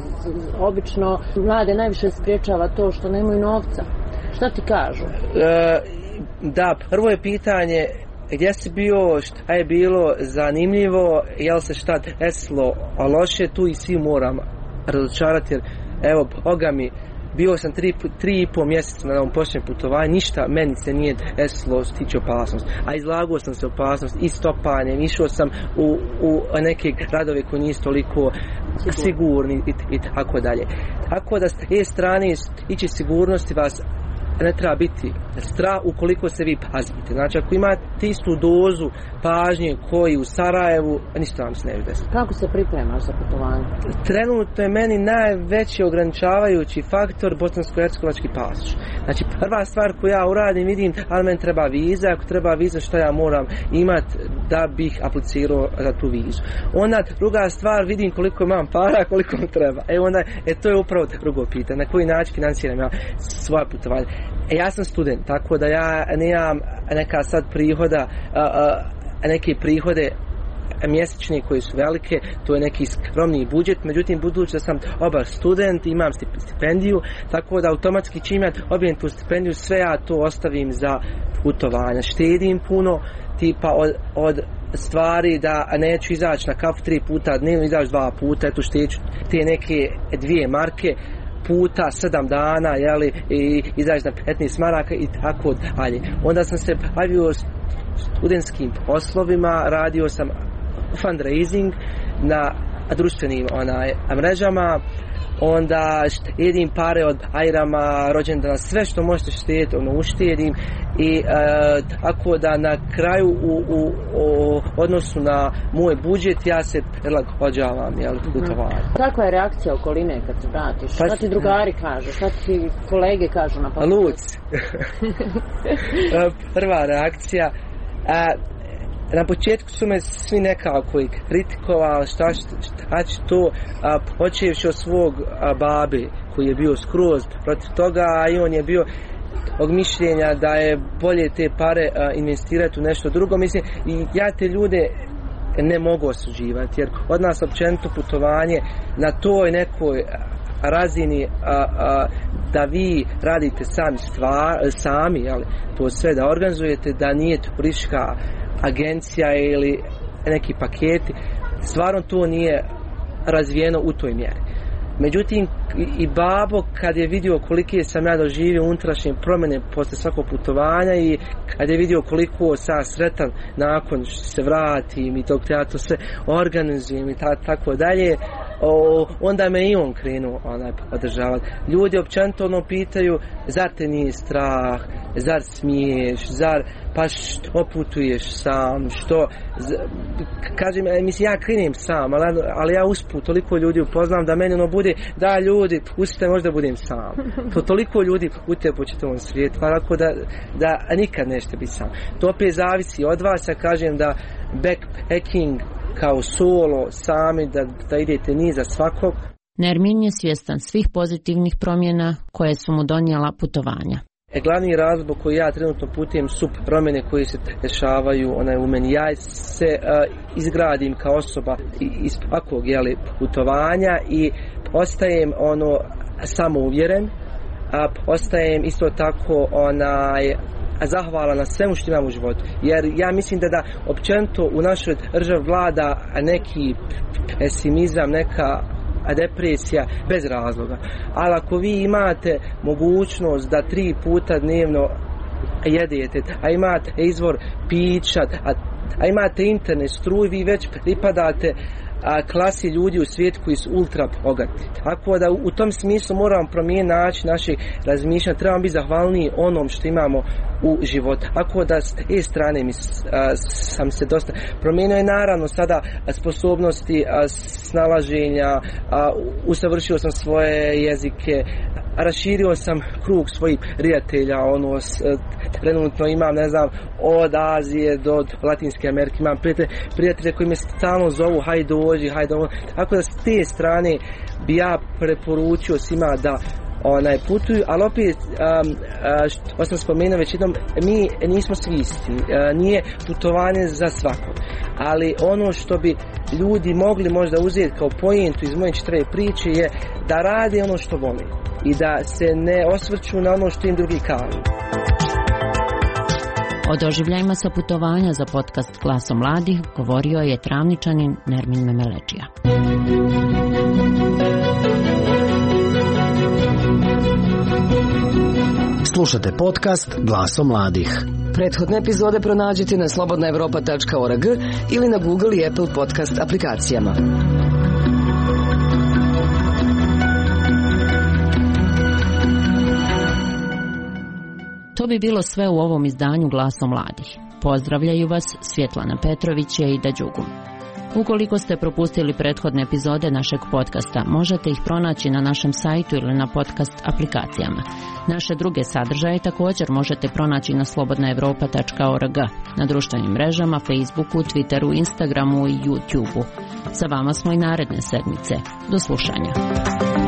Speaker 23: Obično mlade najviše spriječava to što nemaju novca. Šta ti kažu?
Speaker 11: E, da, prvo je pitanje gdje si bio, šta je bilo zanimljivo, jel se šta desilo loše, tu i svi moram razočarati, jer evo, Boga mi, bio sam tri, tri i pol mjeseca na ovom posljednjem putovanju, ništa meni se nije desilo što tiče opasnosti, a izlagao sam se opasnosti i stopanjem, išao sam u, u neke gradove koji nisu toliko sigurni i, i tako dalje. Tako da s te strane ići sigurnosti vas ne treba biti strah ukoliko se vi pazite. Znači, ako imate istu dozu pažnje koji u Sarajevu, ništa vam se ne vidi.
Speaker 23: Kako se pripremaš za putovanje?
Speaker 11: Trenutno je meni najveći ograničavajući faktor bosansko-hercegovački pasoš. Znači, prva stvar koju ja uradim, vidim, ali meni treba viza, ako treba viza, što ja moram imati da bih aplicirao za tu vizu. Onda, druga stvar, vidim koliko imam para, koliko mi treba. E onda, e to je upravo drugo pitanje, na koji način financiram ja svoje putovanje. E, ja sam student, tako da ja nemam neka sad prihoda, a, a, neke prihode mjesečne koje su velike, to je neki skromni budžet, međutim budući da sam oba student, imam stipendiju, tako da automatski čim ja obijem tu stipendiju, sve ja to ostavim za putovanja. Štedim puno, tipa od, od stvari da neću izaći na kafu tri puta dnevno, izaći dva puta, eto šteću te neke dvije marke puta sedam dana, jeli, i izaći na petnaest maraka i tako dalje. Onda sam se bavio studentskim poslovima, radio sam fundraising na društvenim onaj, mrežama, onda štedim pare od ajrama, rođendana, sve što možete štediti, ono uštedim i e, tako da na kraju u, u, u odnosu na moj budžet ja se prilagođavam, jel, putovanje.
Speaker 23: Kakva je reakcija okoline kad se vratiš? Šta ti drugari kažu? Šta ti kolege kažu na podcastu?
Speaker 11: Luc. Prva reakcija, a, na početku su me svi nekako i kritikovali šta, šta će to, a, počevši od svog a, babe koji je bio skroz protiv toga, a i on je bio od mišljenja da je bolje te pare a, investirati u nešto drugo. Mislim, i ja te ljude ne mogu osuđivati, jer od nas općenito putovanje na toj nekoj razini a, a, da vi radite sami stvar, sami, jel, to sve da organizujete, da nije turistička agencija ili neki paketi, stvarno to nije razvijeno u toj mjeri. Međutim, i babo kad je vidio kolike sam ja doživio unutrašnje promjene posle svakog putovanja i kad je vidio koliko sam sretan nakon što se vratim i dok ja to sve organizujem i ta, tako dalje, o, onda me i on krenuo onaj podržavati. Ljudi općenito ono pitaju, zar te nije strah, zar smiješ, zar pa što putuješ sam, što z, kažem, mislim, ja krenem sam, ali, ali ja usput toliko ljudi upoznam da meni ono bude, da ljudi, pustite možda budem sam. To toliko ljudi putuje po čitavom svijetu, tako da, da nikad nećete biti sam. To opet zavisi od vas, ja kažem da backpacking kao solo, sami, da, da idete ni za svakog.
Speaker 15: Nermin je svjestan svih pozitivnih promjena koje su mu donijela putovanja.
Speaker 11: E, glavni razlog koji ja trenutno putujem su promjene koje se dešavaju onaj, u meni. Ja se uh, izgradim kao osoba iz svakog jeli, putovanja i ostajem ono samouvjeren, a ostajem isto tako onaj zahvala na svemu što imam u životu. Jer ja mislim da da općenito u našoj državi vlada neki pesimizam, neka depresija bez razloga. Ali ako vi imate mogućnost da tri puta dnevno jedete, a imate izvor pića, a, a imate internet, struj, vi već pripadate a, klasi ljudi u svijetu koji su ultra bogati. Tako da u, u tom smislu moramo promijeniti način naših razmišljanja, trebamo biti zahvalniji onom što imamo u životu. Tako da s te strane mi a, sam se dosta promijenio i naravno sada sposobnosti a, snalaženja, a, usavršio sam svoje jezike, raširio sam krug svojih prijatelja, ono, s, trenutno imam, ne znam, od Azije do Latinske Amerike, imam prijatelje, prijatelje koji me stalno zovu, hajde dođi, hajde ovo, tako da s te strane bi ja preporučio svima da onaj putuju, ali opet um, što sam spomenuo već jednom, mi nismo svi isti, uh, nije putovanje za svakog, ali ono što bi ljudi mogli možda uzeti kao pojentu iz moje čitave priče je da rade ono što vole i da se ne osvrću na ono što im drugi kažu.
Speaker 15: O doživljajima sa putovanja za podcast Glasom mladih govorio je Travničanin Nermin Memelečija.
Speaker 10: Slušate podcast Glasom mladih. Prethodne epizode pronađite na slobodna evropa tačka org ili na Google i Apple podcast aplikacijama.
Speaker 15: bi bilo sve u ovom izdanju Glaso mladih. Pozdravljaju vas Svjetlana Petrović i Aida Đugum. Ukoliko ste propustili prethodne epizode našeg podcasta, možete ih pronaći na našem sajtu ili na podcast aplikacijama. Naše druge sadržaje također možete pronaći na slobodna evropa tačka org, na društvenim mrežama, Facebooku, Twitteru, Instagramu i YouTubeu. Sa vama smo i naredne sedmice. Do slušanja.